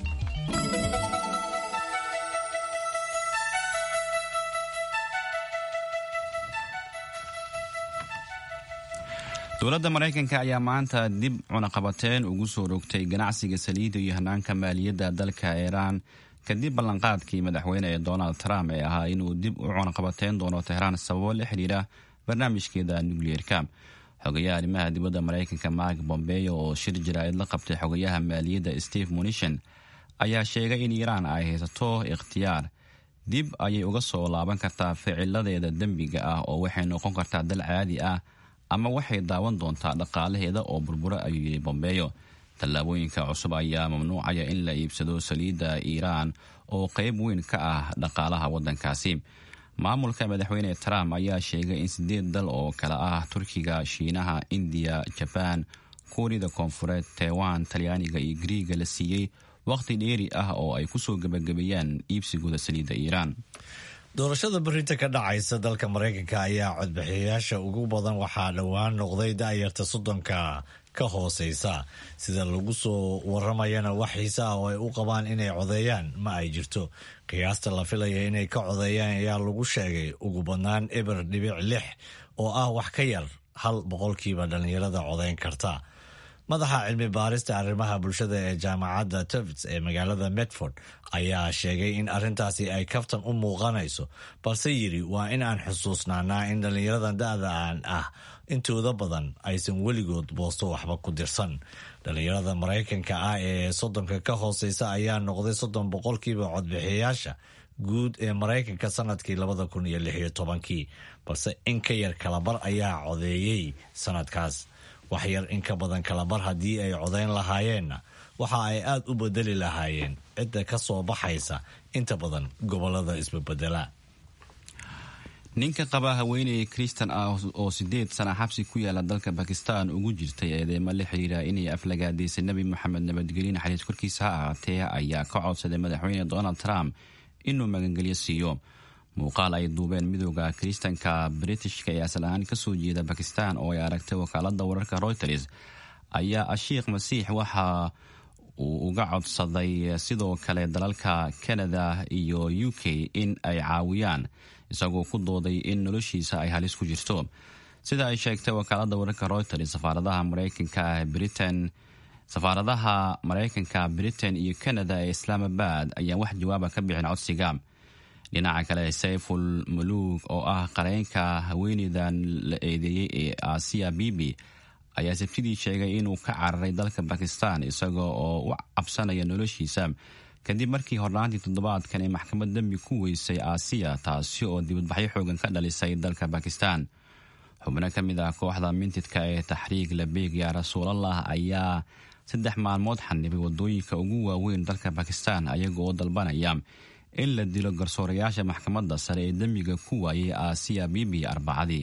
dowladda maraykanka ayaa maanta dib cunaqabateen ugu soo rogtay ganacsiga saliidda iyo hanaanka maaliyadda dalka iiraan kadib ballanqaadkii madaxweyne ee donald trump ee ahaa inuu dib u cunaqabateyn doono tehraan sababo la xidhiira barnaamijkeeda nukliyeerka. xogayaha arrimaha dibadda maraykanka mark bombeo oo shir jaraa'id la qabtay xogayaha maaliyadda steve mnuchin ayaa sheegay in iiraan ay haysato ikhtiyaar dib ayay uga soo laaban kartaa ficiladeeda dembiga ah oo waxay noqon kartaa dal caadi ah ama waxay daawan doontaa dhaqaalaheeda oo burbura ayuu yidhi bombeo. tallaabooyinka cusub ayaa mamnuucaya in la iibsado saliidda iiraan oo qayb weyn ka ah dhaqaalaha waddankaasi. maamulka madaxweyne trump ayaa sheegay in 8 dal oo kale ah turkiga, shiinaha, indiya, jabaan, kuuriyada koonfureed, taiwan, talyaaniga iyo griiga la siiyey waqti dheeri ah oo ay ku soo gebagabeeyaan iibsigooda saliidda iiraan. doorashada berrinta ka dhacaysa dalka maraykanka ayaa codbixiyayaasha ugu badan waxaa dhowaan noqday da'yarta soddonka ka hooseysa. sida lagu soo waramayana wax xiise ah oo ay u qabaan inay codeeyaan ma ay jirto. qiyaasta la filaya inay ka codeeyaan ayaa lagu sheegay ugu badnaan eber dhibic 6 oo ah wax ka yar 1% dhalinyarada codeyn karta. madaxa cilmi baarista arrimaha bulshada ee jaamacadda Tufts ee magaalada Medford ayaa sheegay in arrintaasi ay kaftan u muuqanayso balse yiri waa in aan xusuusnaanaa in dhalinyaradan da'daan ah intooda badan aysan weligood boosto waxba ku dirsan. dhalinyarada maraykanka ah ee soddonka ka hooseysa ayaa noqday 30% codbixiyayaasha guud ee maraykanka sanadkii 2016 balse in ka yar kalabar ayaa codeeyey sanadkaas. wax yar in ka badan kalabar haddii ay codeyn lahaayeenna waxa ay aad u bedeli lahaayeen cidda ka soo baxaysa inta badan gobolada isbabedela. ninka qaba haweeney kristan ah oo 8 sana xabsi ku yaala dalka bakistan ugu jirtay eedeymo la xiriira inay aflagaadaysay nebi moxamed nabadgelyo naxariis korkiisa ha ahaatee ayaa ka codsaday madaxweyne donald trump inuu magangelyo siiyo. muuqaal ay duubeen midooda kiristanka britishka ee asal ahaan kasoo jeeda bakistan oo ay aragtay wakaalada wararka reuters ayaa ashiikh masiix waxa uu uga codsaday sidoo kale dalalka canada iyo UK in ay caawiyaan isagoo ku dooday in noloshiisa ay halis ku jirto. sida ay sheegtay wakaalada wararka reuters safaaradaha maraykanka britain iyo canada ee islamabad ayaa wax jawaaba ka bixin codsiga. dhinaca kale sayful muluuk oo ah qareenka haweeneydan la eedeeyey ee Asia Bibi ayaa sabtidii sheegay inuu ka cararay dalka Bakistan isagoo oo u cabsanaya noloshiisa kadib markii hornaantii toddobaadkan ay maxkamad dambi ku weysay Asia taasi oo dibadbaxyo xoogan ka dhalisay dalka Bakistan. xubno ka mid ah kooxda mintidka ee Tahriik Labeeg yaa Rasuulallah ayaa 3 maalmood xanibay wadooyinka ugu waaweyn dalka Bakistan ayagoo dalbanaya in la dilo garsoorayaasha maxkamadda sare ee dembiga ku waayay Asia Bibi Arbacadii.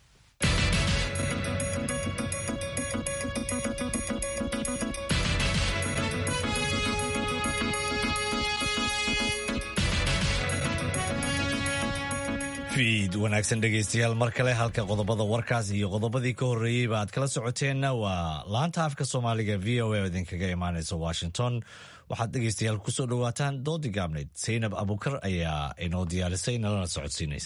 fiid wanaagsan dhegaystayaal mar kale halka qodobada warkaas iyo qodobadii ka horreeyeyba aad kala socoteenna waa laanta afka soomaaliga VOA oo idinkaga imaanaysa Washington. waxaad dhegaystayaal kusoo dhawaataan doodii gaabneyd. Zaynab Abukar ayaa inoo diyaarisay nalana socodsiinaysa.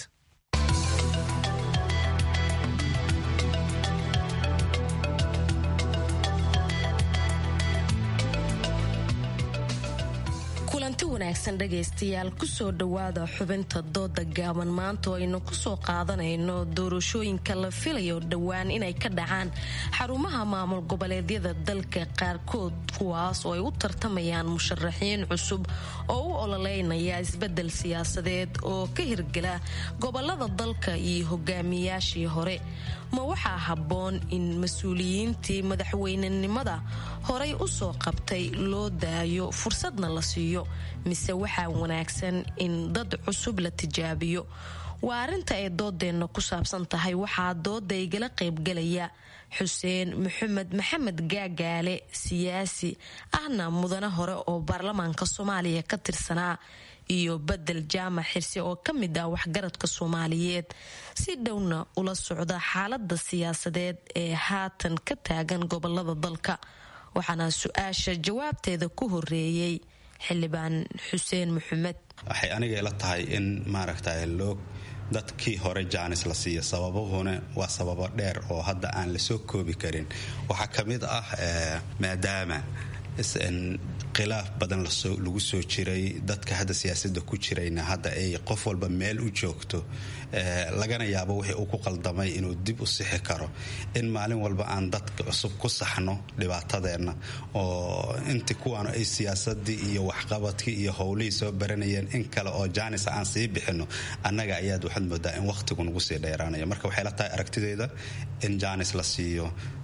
wanaagsan dhegaystayaal kusoo dhawaada xubinta dooda gaaban maanta oo aynu kusoo qaadanayno doorashooyinka la filayo dhowaan inay ka dhacaan xarumaha maamul goboleedyada dalka qaarkood kuwaas oo ay u tartamayaan musharaxiin cusub oo u ololeynaya isbedel siyaasadeed oo ka hirgala gobolada dalka iyo hogaamiyaashii hore. ma waxaa habboon in mas-uuliyiintii madaxweynenimada horay u soo qabtay loo daayo fursadna la siiyo mise waxaa wanaagsan in dad cusub la tijaabiyo? waa arrinta ay doodeenna ku saabsan tahay. waxaa dooda igala qaybgalaya xuseen maxamed gaagaale, siyaasi ahna mudane hore oo baarlamaanka Soomaaliya ka tirsanaa, iyo Bedel Jaamac Xirsi oo ka mid ah waxgaradka Soomaaliyeed, si dhowna ula socda xaalada siyaasadeed ee haatan ka taagan gobolada dalka. waxaana su-aasha jawaabteeda ku horeeyay xildhibaan xuseen maxamed. waxay aniga ila tahay in maaragtay dadkii hore jaanis la siiyo, sababuhuna waa sababo dheer oo hadda aan la soo koobi karin. waxaa ka mid ah maadaama khilaaf badan lagu soo jiray, dadka hadda siyaasadda ku jirayna hadda ay qof walba meel u joogto, lagana yaabo wixii uu ku qaldamay inuu dib u sixi karo, in maalin walba aan dadka cusub ku saxno dhibaatadeenna, oo intii kuwaanu ay siyaasadii iyo waxqabadkii iyo howlihii soo baranayeen in kale oo jaanisa aan sii bixino, annaga ayaad waxaad moodaa in wakhtigu nagu sii dheeraanayo. marka waxay la tahay aragtideeda in jaanis la siiyo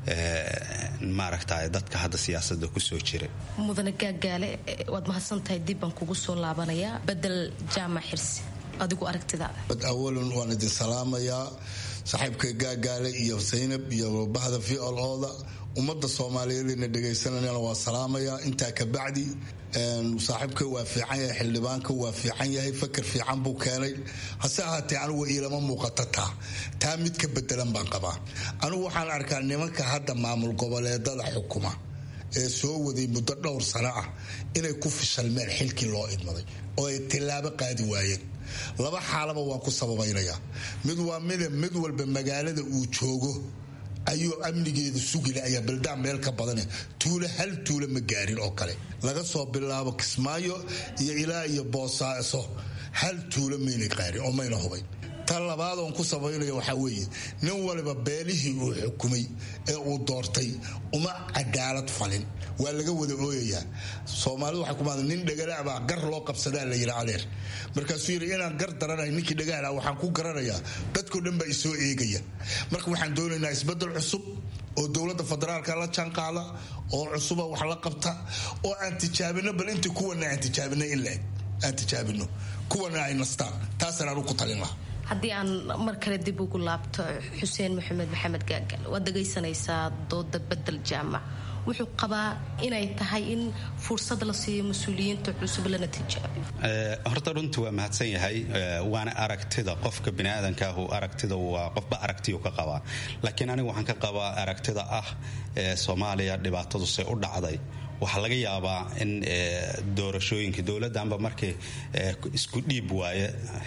maaragtay dadka hadda siyaasadda ku soo jira. mudane gaagaale, waad mahadsantahay. dib baan kugu soo laabanayaa. Bedel Jaamac Xirsi, adigu aragtidaada. awalan waan idin salaamayaa saaxiibkay gaagaale iyo Zaynab iyo bahda VLO-da, ummadda Soomaaliyeedna dhagaysanayna waa salaamayaa. intaa ka bacdi saaxiibkay waa fiican yahay, xildhibaanka waa fiican yahay, fakar fiican buu keenay. hase ahaatee anigu ilama muuqata taa mid ka bedelan baan qabaa. anigu waxaan arkaa nimanka hadda maamul goboleedada xukuma ee soo waday muddo dhowr sano ah inay ku fishalmeen xilkii loo idmaday oo ay tilaabo qaadi waayeen. laba xaalaba waan ku sababaynayaa. mid waa mid walba magaalada uu joogo ayuu amnigeeda sugila ayaa baldaan meel ka badane hal tuulo ma gaarin oo kale, laga soo bilaabo Kismaayo iyo ilaa iyo Boosaaso hal tuulo mayna qaarin oo mayna hubay. tan labaad oon ku sabaynaya waxaa weeye nin waliba beelihii uu xukumay ee uu doortay uma cadaalad falin, waa laga wada ooyayaa. Soomaalidu waxay ku maadaan nin dhagala baa gar loo qabsadaa la yidhi adeer, markaasuu yidhi inaan gar daranahay ninkii dhagaala waxaan ku garanayaa dadkoo dhan baa isoo eegaya. marka waxaan doonaynaa isbedel cusub oo dowladda federaalka la jaanqaada, oo cusuba wax la qabta, oo aan tijaabino bal intii kuwana aan tijaabino in laeg aan tijaabino kuwana ay nastaan. taasaan aanu ku talin lahaa. haddii aan mar kale dib ugu laabto xuseen maxamed gaagaale, waad dhagaysanaysaa dooda Bedel Jaamac. wuxuu qabaa inay tahay in fursad la siiyo mas-uuliyiinta cusub lana tijaabiyo. horta runtii waa mahadsan yahay, waana aragtida qofka biniaadankaah, aragtida waa qofba aragtiyu ka qabaa. laakiin aniga waxaan ka qabaa aragtida ah Soomaaliya dhibaatadu say u dhacday. waxaa laga yaabaa in doorashooyinka dowladdanba markay isku dhiib waaye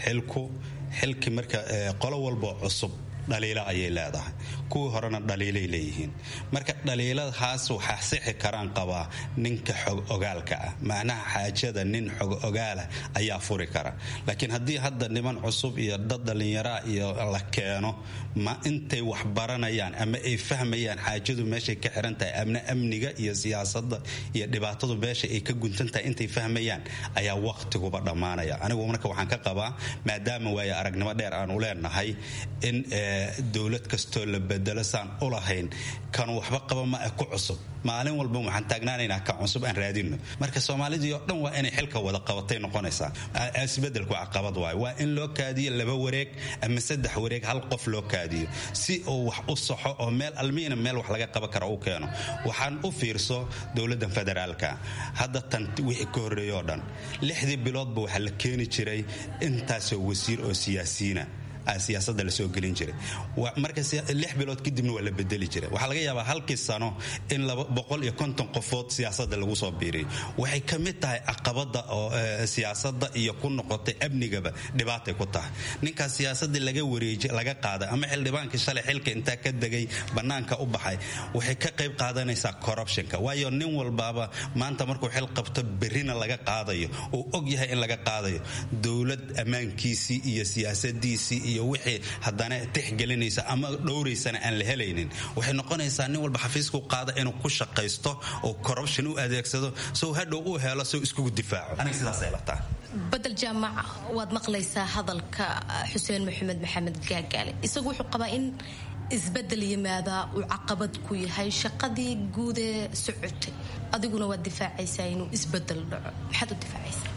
xilki marka qolo walba cusub dhaliilo ayay leedahay, kuwii horena dhaliilay leeyihiin. marka dhaliiladahaas waxaa sixi karaan qabaa ninka xog ogaalka ah, macnaha xaajada nin xog ogaala ayaa furi kara. laakiin haddii hadda niman cusub iyo dad dhallinyaraa iyo la keeno, ma intay wax baranayaan ama ay fahmayaan xaajadu meeshay ka xiran tahay, amniga iyo siyaasadda iyo dhibaatadu meesha ay ka guntan tahay intay fahmayaan, ayaa waqtiguba dhammaanaya. anigu marka waxaan ka qabaa, maadaama waaye aragnimo dheer aan u leenahay, in dowlad kastoo la bedelo saan u lahayn kan waxba qaba ma ku cusub, maalin walba waxaan taagnaanaynaa kan cusub aan raadino. marka Soomaalidii oo dhan waa inay xilka wada qabatay noqonaysaa. isbedelku caqabad waaye, waa in loo kaadiyo 2 wareeg ama 3 wareeg, hal qof loo kaadiyo si uu wax u saxo oo meel almiina meel wax laga qaban karo uu keeno. waxaan u fiirso dowladda federaalka hadda tan wixii ka horeeyay oo dhan 6 biloodba waxa la keeni jiray intaasoo wasiir oo siyaasiyiina siyaasadda la soo gelin jiray. marka 6 bilood kadibna waa la bedeli jiray. waxaa laga yaabaa halkii sano in 150 qofood siyaasadda lagu soo biiriyo. waxay ka mid tahay caqabada oo siyaasadda iyo ku noqotay amnigaba dhibaatay ku tahay. ninkaas siyaasadda laga wareejay laga qaaday ama xildhibaankii shalay xilka intaa ka degay bannaanka u baxay, waxay ka qayb qaadanaysaa corruptionka. waayo nin walbaaba maanta markuu xil qabto berrina laga qaadayo oo og yahay in laga qaadayo, dowlad ammaankiisii iyo siyaasadiisii iyo wixii haddana tixgelinaysa ama dhowraysana aan la helaynin, waxay noqonaysaa nin walba xafiisku qaada inuu ku shaqaysto oo corruption u adeegsado soo hadhow u helo soo iskugu difaaco. aniga sidaasay la tahay. Bedel Jaamac, waad maqlaysaa hadalka xuseen maxamed gaagaale. isagu wuxuu qabaa in isbedel yimaada uu caqabad ku yahay shaqadii guud ee socotay. adiguna waad difaacaysaa inuu isbedel dhaco. maxaad u difaacaysaa?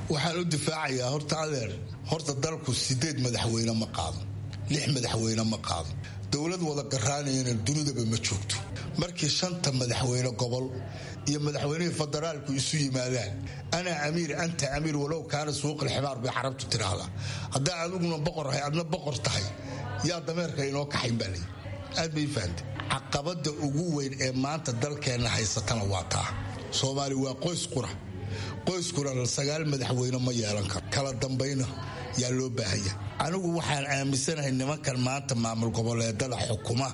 waxaan u difaacayaa horta adeer horta dalku 8 madaxweyne ma qaado 6 madaxweyne ma qaado dowlad wada garaanayana dunidaba ma joogto markii 5 madaxweyne gobol iyo madaxweynihii federaalku isu yimaadaan ana amiir anta amiir walow kaana suuq alxibaar bay carabtu tiraahdaa haddaa adiguna boqor ahay adna boqor tahay yaa dameerka inoo kaxayn baa leeyahay aad bay fahamtay caqabada ugu weyn ee maanta dalkeenna haysatana waa taa soomaali waa qoyskuna 9 madaxweyne ma yeelan karo kala dambayna yaa loo baahaya anigu waxaan aaminsanahay nimankan maanta maamul goboleedada xukuma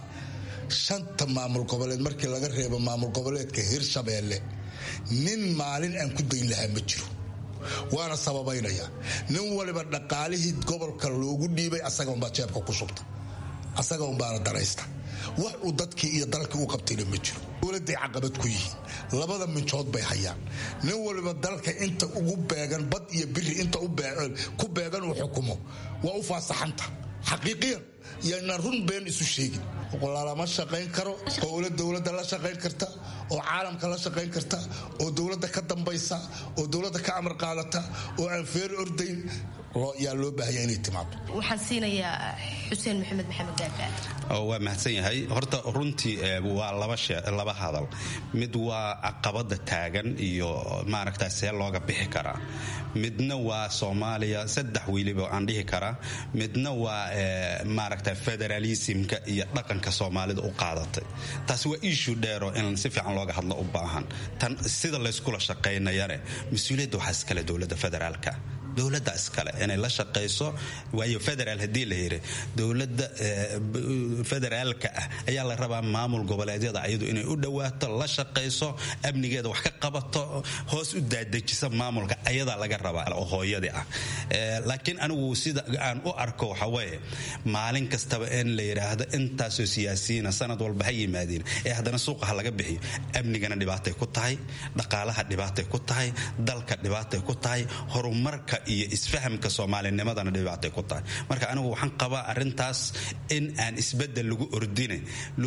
5 maamul goboleed markii laga reebo maamul goboleedka Hirshabeelle nin maalin aan ku dayn lahaa ma jiro waana sababaynaya nin waliba dhaqaalihii gobolka loogu dhiibay asaga unbaa jeebka ku shubta asaga unbaa daraysta wax uu dadkii iyo dalkii u qabtayna ma jiro dowladday caqabad ku yihiin labada mincood bay hayaan nin waliba dalka inta ugu beegan bad iyo biri inta ku beegan uu xukumo waa u faasaxanta xaqiiqiyan yana run been isu sheegin lama shaqayn karo dowladda la shaqayn karta oo caalamka la shaqayn karta oo dowladda ka dambaysa oo dowladda ka amar qaadata oo aan feer ordayn yaa loo baahaya inay timaado waxaan siinayaa xuseen maxamed gaagaar waa mahadsan yahay horta runtii waa laba hadal mid waa caqabada taagan iyo maaragtay see looga bixi karaa midna waa Soomaaliya 3 wiliba aan dhihi karaa midna waa maaragtay federalismka iyo dhaqanka Soomaalida u qaadatay taas waa issue dheero in si fiican looga hadlo u baahan tan sida la isku shaqeynayare mas'uuliyadda waxa iskale dawladda federaalka dowladda iskale inay la shaqeyso waayo federaal hadii la yiri dowladda federaalka ayaa la rabaa maamul goboleedyada ayadu inay u dhawaato la shaqeyso amnigeeda wax ka qabato hoos u daadejisa maamulka ayada laga rabaa oo hooyada ah laakiin anigu sida aan u arko waxa weeye maalin kastaba in la yiraahdo intaas oo siyaasiyiin sanad walba hay yimaadeen haddana suuqa laga bixiyo amnigana dhibaatay ku tahay dhaqaalaha dhibaatay ku tahay dalka dhibaatay ku tahay horumarka iyo isfahamka Soomaalinimadana dhibaatay ku tahay marka anigu waxaan qabaa arintaas in aan isbedel lagu ordine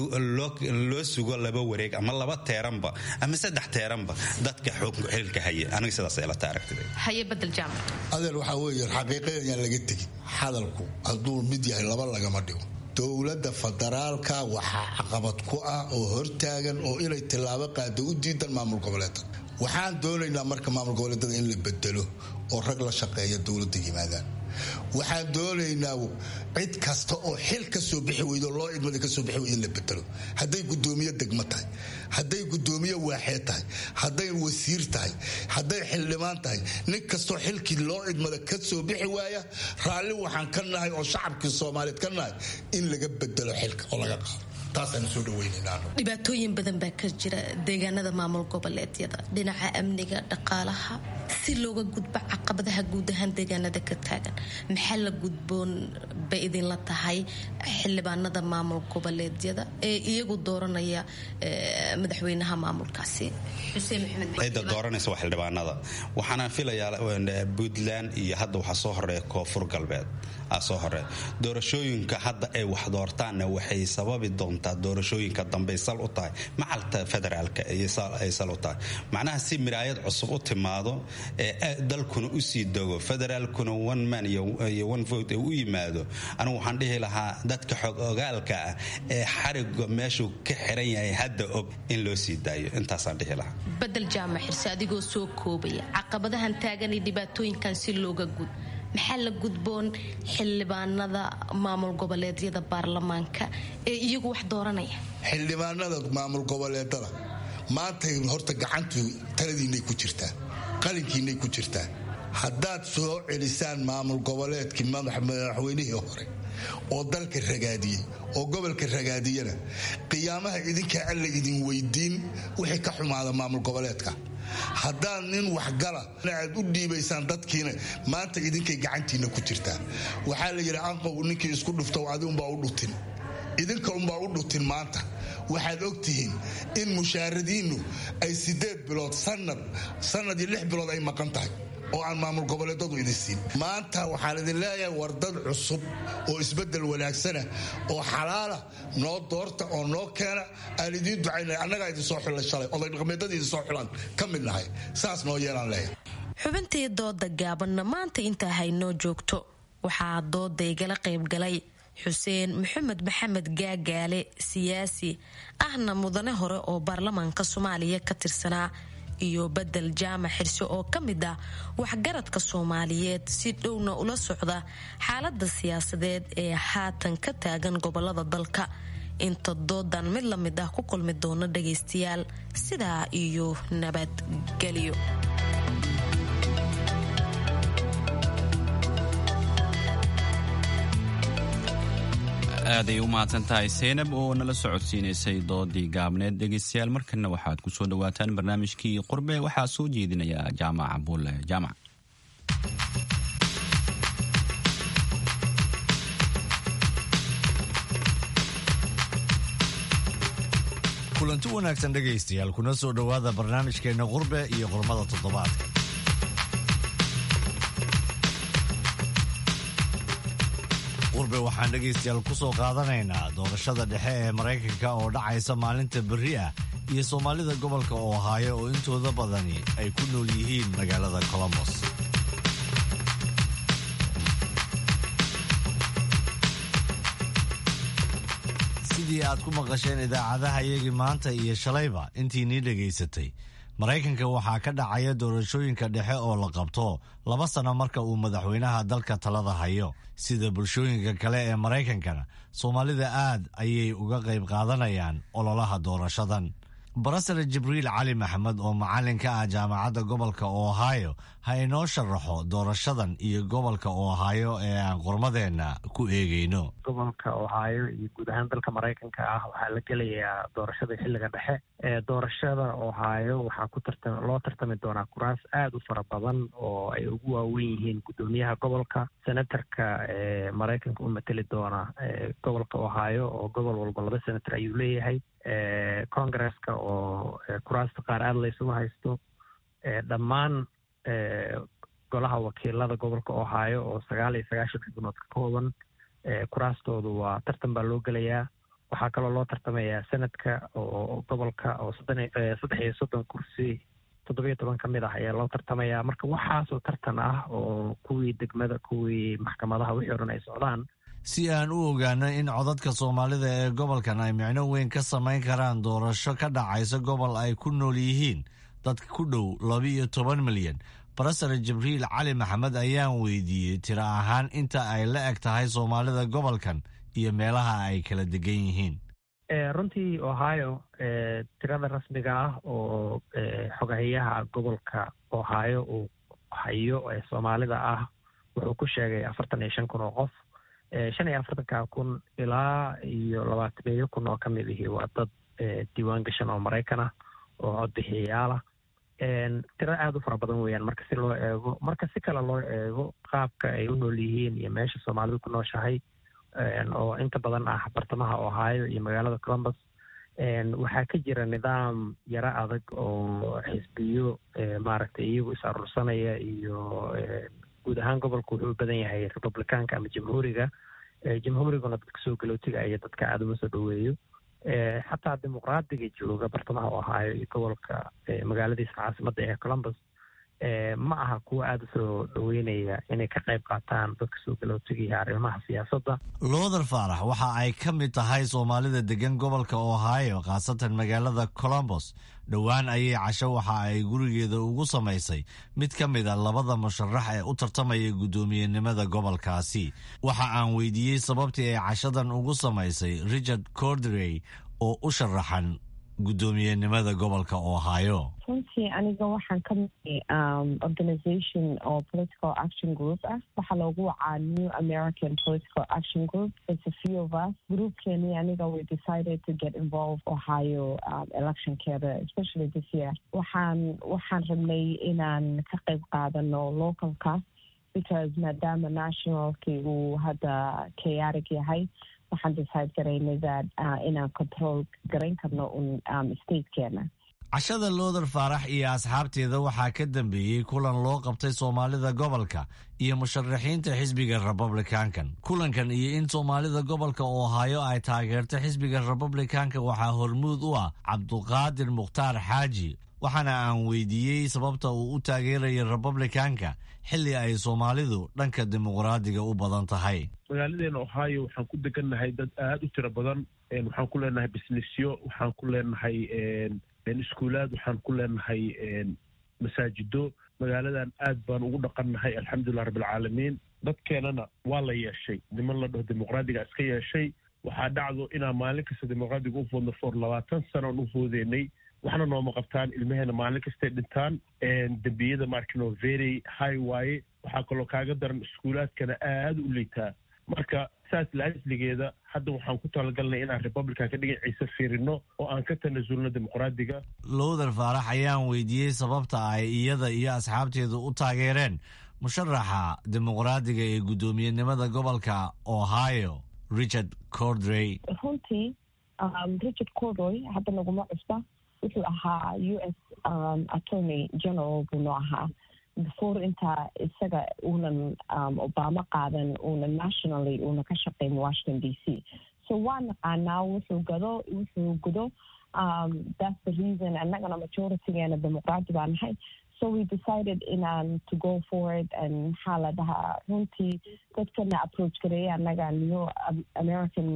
loo sugo 2 wareeg ama 2 teeranba ama 3 teeranba dadka xilka haya aniga sidaas ay la taaragtay haye bedel jaamac adeer waxa weeye xaqiiqadeena laga tagi hadalku haduu mid yahay 2 lagama dhigo dowladda federaalka waxa caqabad ku ah oo hortaagan oo inay tilaabo qaado u diidan maamul goboleedka waxaan doonaynaa marka maamul goboleedada in la bedelo oo rag la shaqeeya dowladda yimaadaan waxaan doonaynaa cid kasta oo xil ka soo bixi weydo loo idmada ka soo bixi weydo in la bedelo hadday gudoomiye degmo tahay hadday gudoomiye waaxee tahay hadday wasiir tahay hadday xildhibaan tahay nin kastoo xilkii loo idmada ka soo bixi waaya raalli waxaan ka nahay oo shacabkii Soomaaliyeed ka nahay in laga bedelo xilka oo laga qaado taasaan soo dhaweynaynaa dhibaatooyin badan baa ka jira deegaanada maamul goboleedyada dhinaca amniga dhaqaalaha si looga gudbo caqabadaha guud ahaan deegaanada ka taagan maxaa la gudboon bay idin la tahay xildhibaanada maamul goboleedyada ee iyagu dooranaya madaxweynaha maamulkaasi xuseen maxamed dooranaysa xildhibaanada waxaana filayaa Puntland iyo hadda waxa soo horeeya Koonfur Galbeed soo horeeya doorashooyinka hadda ay wax doortaan waxay sababi doontaa doorashooyinka dambe sal u tahay macalta federaalka ay sal u tahay macnaha si miraayad cusub u timaado dalkuna u sii dago federaalkuna 1 man iyo 1 vote u yimaado anigu waxaan dhihi lahaa dadka xog ogaalka ah ee xariga meeshu ka xiran yahay hadda og in loo sii daayo intaasaan dhihi lahaa bedel jaamac xirsi adigoo soo koobaya caqabadahan taagan iyo dhibaatooyinkan si looga gud maxaa la gudboon xildhibaanada maamul goboleedyada baarlamaanka ee iyagu wax dooranaya xildhibaanada maamul goboleedada maanta horta gacantu taladiinay ku jirtaa qalinkiinay ku jirtaa haddaad soo celisaan maamul goboleedkii madaxweynihii hore oo dalka ragaadiyey oo gobolka ragaadiyana qiyaamaha idinka alla idin weydiin wixii ka xumaada maamul goboleedka haddaan nin waxgala aad u dhiibaysaan dadkiina maanta idinkay gacantiina ku jirtaa waxaa la yidhi anqow ninkii isku dhufto adi unbaa u dhutin idinka unbaa u dhutin maanta waxaad ogtihiin in mushaaradiinnu ay 8 bilood sanad iyo 6 bilood ay maqan tahay oo aan maamul goboleedadu idin siin maanta waxaan idin leeyahay wardad cusub oo isbedel wanaagsana oo xalaala noo doorta oo noo keena aan idiin ducaynay annagaa idin soo xulay shalay oday dhaqameedadii idin soo xulaan ka mid nahay saas noo yeelaan leeyahay xubintii dooda gaabanna maanta intaa haynoo joogto waxaa dooda igala qaybgalay xuseen maxamed gaagaale siyaasi ahna mudane hore oo baarlamaanka Soomaaliya ka tirsanaa iyo Bedel Jaamac Xirsi oo ka mid ah waxgaradka Soomaaliyeed si dhowna ula socda xaaladda siyaasadeed ee haatan ka taagan gobolada dalka inta doodan mid la mid ah ku kulmi doona dhageystayaal sidaa iyo nabadgelyo. aaday u mahadsantahay Seynab oo nala socodsiinaysay doodii gaabneed dhegeystayaal markana waxaad ku soo dhawaataan barnaamijkii qurbe waxaa soo jeedinaya Jaamac Abuule Jaamac. kulanti wanaagsan dhegeystayaal kuna soo dhawaada barnaamijkeena qurbe iyo qormada toddobaadka. qurbe waxaan dhegaystayaal ku soo qaadanaynaa doorashada dhexe ee Maraykanka oo dhacaysa maalinta berri ah iyo Soomaalida gobolka Ohio oo intooda badani ay ku nool yihiin magaalada Columbus. sidii aad ku maqasheen idaacadaha iyagii maanta iyo shalayba intiinii dhegaysatay Maraykanka waxaa ka dhacaya doorashooyinka dhexe oo la qabto 2 sano marka uu madaxweynaha dalka talada hayo. sida bulshooyinka kale ee Maraykankana Soomaalida aad ayay uga qayb qaadanayaan ololaha doorashadan. Barasare Jibriil Cali Maxamed oo macallin ka ah jaamacadda gobolka Ohio ha inoo sharaxo doorashadan iyo gobolka Ohio ee aan qormadeena ku eegayno. gobolka Ohio iyo guud ahaan dalka Maraykanka ah waxaa la gelayaa doorashada xilliga dhexe ee doorashada Ohio waxaa loo tartami doonaa kuraas aad u fara badan oo ay ugu waaweyn yihiin gudoomiyaha gobolka, senatarka ee Maraykanka u matali doona gobolka Ohio oo gobol walba 2 senatar ayuu leeyahay, Congress-ka oo kuraasta qaar aad la isugu haysto, dhammaan golaha wakiilada gobolka Ohio oo 99 xubnood ka kooban, kuraastoodu waa tartan baa loo gelayaa. waxaa kaloo loo tartamayaa sanadka oo gobolka oo 30 kursi 17 ka mid ah ayaa loo tartamayaa. marka waxaasoo tartan ah oo kuwii degmada, kuwii maxkamadaha wixii o dhan ay socdaan. si aan u ogaano in codadka Soomaalida ee gobolkan ay micno weyn ka samayn karaan doorasho ka dhacaysa gobol ay ku nool yihiin dad ku dhow 12 milyan, Barasare Jibriil Cali Maxamed ayaan weydiiyey tiro ahaan inta ay la eg tahay Soomaalida gobolkan iyo meelaha ay kala degan yihiin. runtii Ohio tirada rasmiga ah oo xogahayaha gobolka Ohio uu hayo ee Soomaalida ah wuxuu ku sheegay 45,000 oo qof. 45,000 ilaa iyo 20,000 oo ka mid ihi waa dad diiwaan gashan oo Maraykan ah oo codbixiyayaal ah. tiro aad u fara badan weeyaan marka si loo eego. marka si kale loo eego qaabka ay u nool yihiin iyo meesha Soomaalidu ku nooshahay oo inta badan ah bartamaha Ohio iyo magaalada Columbus, waxaa ka jira nidaam yara adag oo xisbiyo maaragtay iyagu is arursanaya iyo guud ahaan gobolku wuxuu u badan yahay Republicaanka ama jamhuuriguna dadka soo galootiga iyo dadka aad uma soo dhoweeyo. xataa dimuqraadiga jooga bartamaha Ohio iyo gobolka magaaladiisa caasimadda ee Columbus ma aha kuwa aad u soo dhoweynaya inay ka qayb qaataan dadka soo galootiga iyo arrimaha siyaasadda. Loodar Faarax waxa ay ka mid tahay Soomaalida degan gobolka Ohio, khaasatan magaalada Columbus. dhowaan ayay casho waxa ay gurigeeda ugu samaysay mid ka mid a 2 musharax ee u tartamaya guddoomiyenimada gobolkaasi. waxa aan weydiiyey sababtii ay cashadan ugu samaysay Richard Cordray oo u sharaxan guddoomiyenimada gobolka Ohio. runtii aniga waxaan ka mid organization oo political action group ah, waxaa loogu wacaa New American Political Action Group. It's a few of us. groupkeeni aniga we decided to get involved Ohio election keeda, especially this year. waxaan rabnay inaan ka qayb qaadano localka because maadaama nationalkii uu hadda chaotic yahay, waxaan decide garaynay that inaan control garayn karno statekeena. cashada loodar faarax iyo asxaabteeda waxaa ka dambeeyey kulan loo qabtay soomaalida gobolka iyo musharaxiinta xisbiga republikankan. kulankan iyo in soomaalida gobolka ohio ay taageerto xisbiga republikanka waxaa hormuud u ah cabduqaadir mukhtaar xaaji, waxaana aan weydiiyey sababta uu u taageerayo republikanka xilli ay soomaalidu dhanka dimuqraadiga u badan tahay. magaaladeena ohio waxaan ku degannahay dad aada u tiro badan. waxaan ku leenahay businessyo, waxaan ku leenahay iskuulaad, waxaan ku leenahay masaajido. magaaladan aad baan ugu dhaqannahay alxamdulilah rabbilcaalamiin. dadkeenana waa la yeeshay, niman la dhaho dimuqraadiga iska yeeshay. waxaa dhacdo inaan maalin kasta dimuqraadiga u foodno for 20 sano aan u foodeynay. waxna nooma qabtaan, ilmaheena maalin kastay dhintaan. dembiyada markino very high waaye. waxaa kaloo kaaga daran iskuulaadkana aada u liitaa. marka saas laasligeeda hadda waxaan ku talagalnay inaan republican ka dhinaciisa fiirino oo aan ka tanasulno dimuqraadiga. loodar faarax ayaan weydiiyey sababta ay iyada iyo asxaabteedu u taageereen musharaxa dimuqraadiga ee guddoomiyenimada gobolka ohio richard cordray. runtii richard cordray hadda naguma cusba, wuxuu ahaa US attorney general buu noo ahaa before inta isaga uunan obama qaadan uunan nationally uuna ka shaqeyn washington DC. so waa naqaanaa wuxuu gudo. That's the reason annagana majoritygeena dimuqraadi baa nahay. so we decided inaan to go forward and maxaa la dhahaa runtii dadkana approach gareeya annaga new American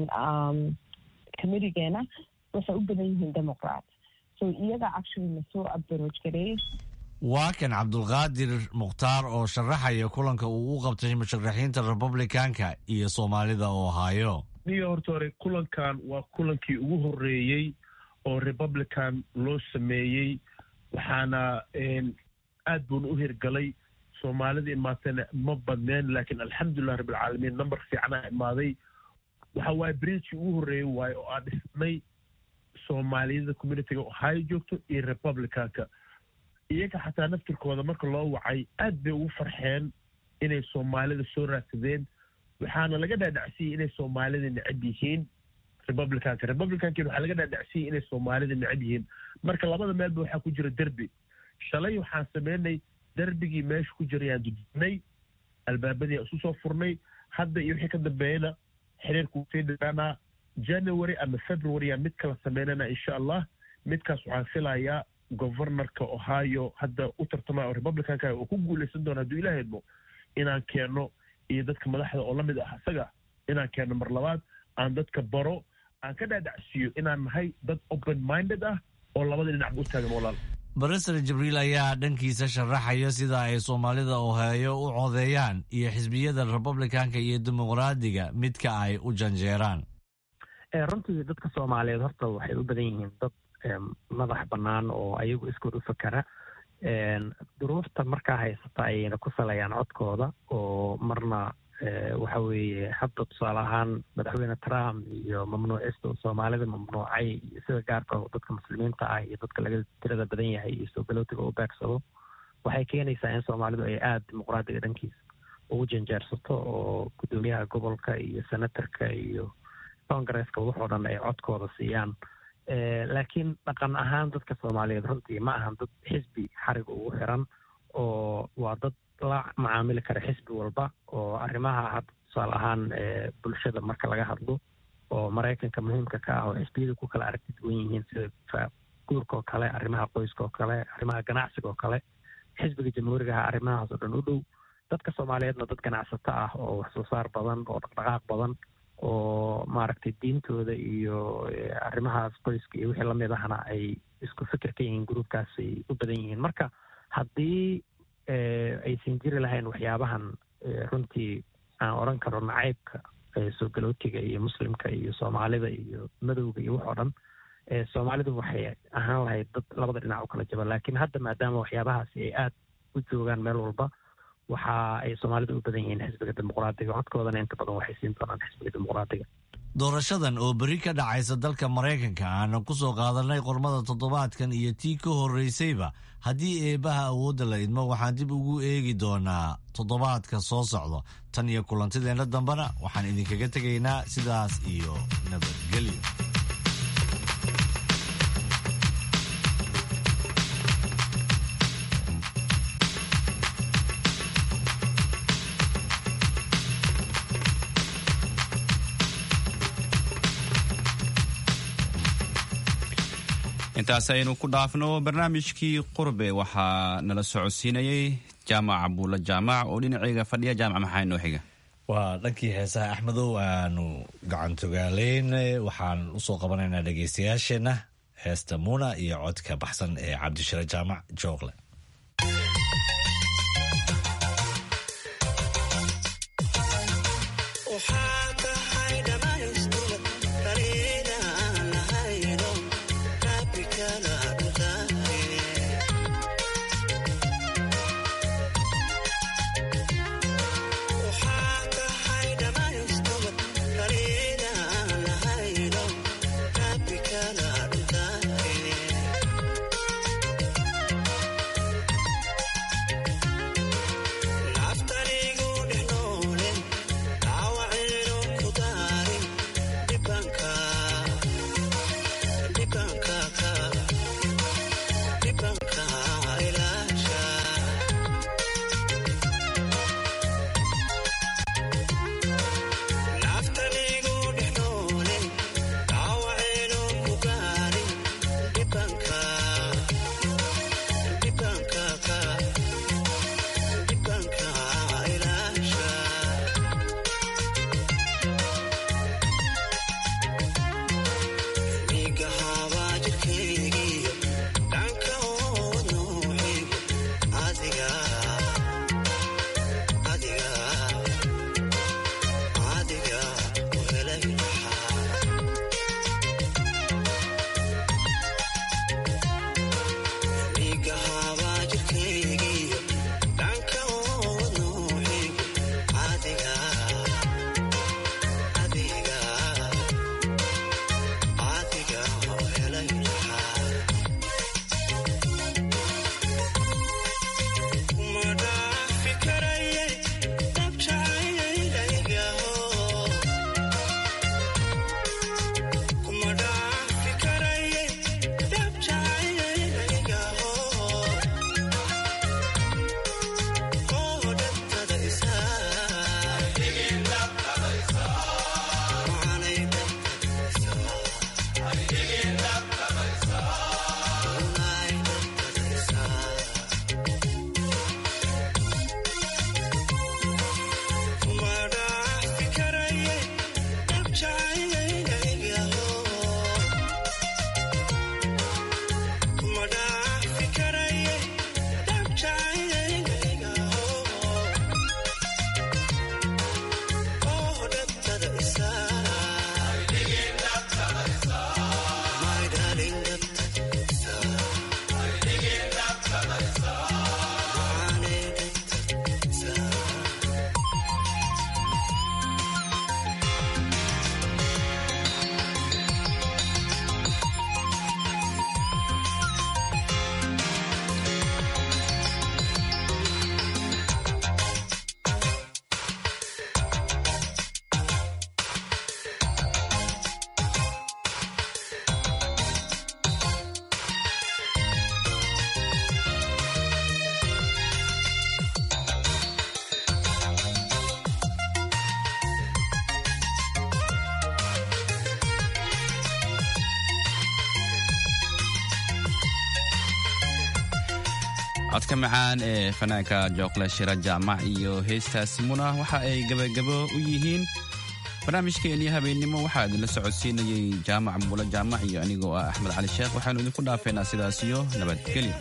committeegeena waxay u badan yihiin democrat. so iyaga actually nasoo approach gareeyay. waa kan cabdulqaadir mukhtaar oo sharaxaya kulanka uu u qabtay musharaxiinta republicanka iyo soomaalida ohio. niyo horta hore kulankan waa kulankii ugu horeeyey oo republican loo sameeyey, waxaana aad buuna u hirgalay. soomaalida imaatana ma badneen, laakiin alxamdulilah rabbilcaalamiin number fiicanaa imaaday. waxa waaye bridgii ugu horeeyey waaye oo aan dhisnay soomaaliyada communityga ohio joogto iyo republicanka. iyaga xataa naftirkooda marka loo wacay aad bay ugu farxeen inay soomaalida soo raadsadeen. waxaana laga dhaadhacsiyey inay soomaalida necab yihiin republicanka. republicankin waxaa laga dhaadhacsiyey inay soomaalida necab yihiin. marka labada meelba waxaa ku jira derbi. shalay waxaan sameynay derbigii meesha ku jirayaan dudinay, albaabadii aan isu soo furnay. hadda iyo wixii ka dambeeyana xiriirku sii dhiraanaa. january ama february aan mid kala sameynana insha allah. midkaas waxaan filayaa governorka ohio hadda u tartamaya oo republicanka oo ku guuleysan doona hadduu ilaah idmo inaan keeno, iyo dadka madaxda oo lamid ah isaga inaan keeno mar labaad. aan dadka baro, aan ka dhaadhacsiiyo inaan nahay dad open minded ah oo labada dhinac u taagan walaal. barasar jibriil ayaa dhankiisa sharaxaya sida ay soomaalida ohio u codeeyaan iyo xisbiyada republicanka iyo dimuqraadiga midka ay u janjeeraan. runtii dadka soomaaliyeed horta waxay u badan yihiin dad madax bannaan oo ayagu iskood u fakera. duruufta markaa haysata ayayna ku salayaan codkooda, oo marna waxa weeye hadda tusaale ahaan madaxweyne Trump iyo mamnuucista soomaalida mamnuucay iyo sida gaarka dadka muslimiinta ah iyo dadka laga tirada badan yahay iyo soo galootiga u beegsado waxay keenaysaa in soomaalidu ay aada dimuqraadiga dhankiisa ugu janjeersato oo guddoomiyaha gobolka iyo senatorka iyo congaresska waxoo dhan ay codkooda siiyaan. laakiin dhaqan ahaan dadka soomaaliyeed runtii ma ahan dad xisbi xariga ugu xiran, oo waa dad la macaamili kara xisbi walba oo arrimaha hadda tusaale ahaan bulshada marka laga hadlo oo maraykanka muhiimka ka ah oo xisbiyada ku kala aragti duwan yihiin sida guurka oo kale, arrimaha qoyska oo kale, arrimaha ganacsiga oo kale. xisbiga jamhuurigaha arrimahaas oo dhan u dhow. dadka soomaaliyeedna dad ganacsato ah oo wax soo saar badan oo dhaqdhaqaaq badan oo maaragtay diintooda iyo arrimahaas qoyska iyo wixii lamid ahna ay isku fikir ka yihiin gruubkaasay u badan yihiin. marka haddii aysan jiri lahayn waxyaabahan runtii aan odhan karo nacaybka soo galootiga iyo muslimka iyo soomaalida iyo madowga iyo waxoo dhan, soomaalidu waxay ahaan lahayd dad labada dhinac u kala jaban. laakiin hadda maadaama waxyaabahaasi ay aada u joogaan meel walba, waxa ay soomaalida u badan yihiin xisbiga dimuqraadiga. codkoodana inta badan waxay siin doonaan xisbiga dimuqraadiga. doorashadan oo berri ka dhacaysa dalka maraykanka aanan ku soo qaadanay qormada toddobaadkan iyo tii ka horreysayba, haddii eebbaha awoodda la idmo waxaan dib ugu eegi doonaa toddobaadka soo socda. tan iyo kulantideenna dambena waxaan idinkaga tegaynaa sidaas iyo nabadgelyo. intaas aynu ku dhaafno barnaamijkii qurbe waxaa nala socodsiinayay jaamac abuula jaamac oo dhinacayga fadhiya. jaamac maxaa inoo xiga? waa dhankii heesaha axmedow aanu gacantogaaleyn. waxaan usoo qabanaynaa dhegaystayaasheenna heesta muuna iyo codka baxsan ee cabdishire jaamac joogle. codka macaan ee fanaanka jookle shira jaamac iyo heestaasi muna waxa ay gabagabo u yihiin barnaamijkeennii habeennimo. waxaa idinla socodsiinayay jaamac buula jaamac iyo anigoo ah axmed cali sheekh. waxaanu idinku dhaafeynaa sidaas iyo nabadgelyo.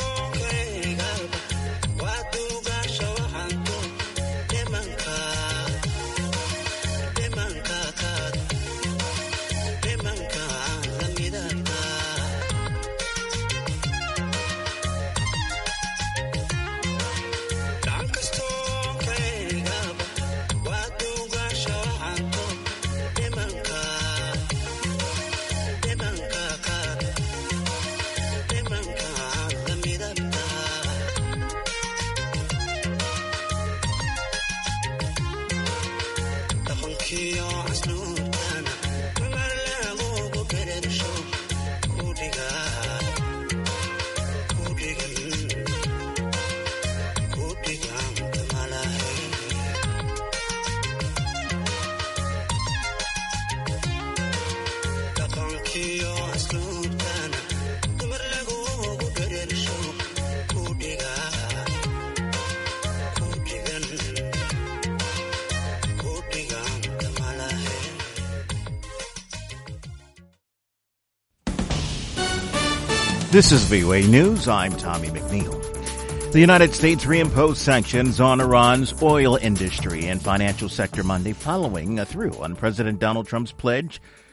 Waa duugaasha waxaan ku dhimankaa This is VOA News. I'm Tommy McNeil. The United States reimposed sanctions on Iran's oil industry and financial sector Monday, following through on President Donald Trump's pledge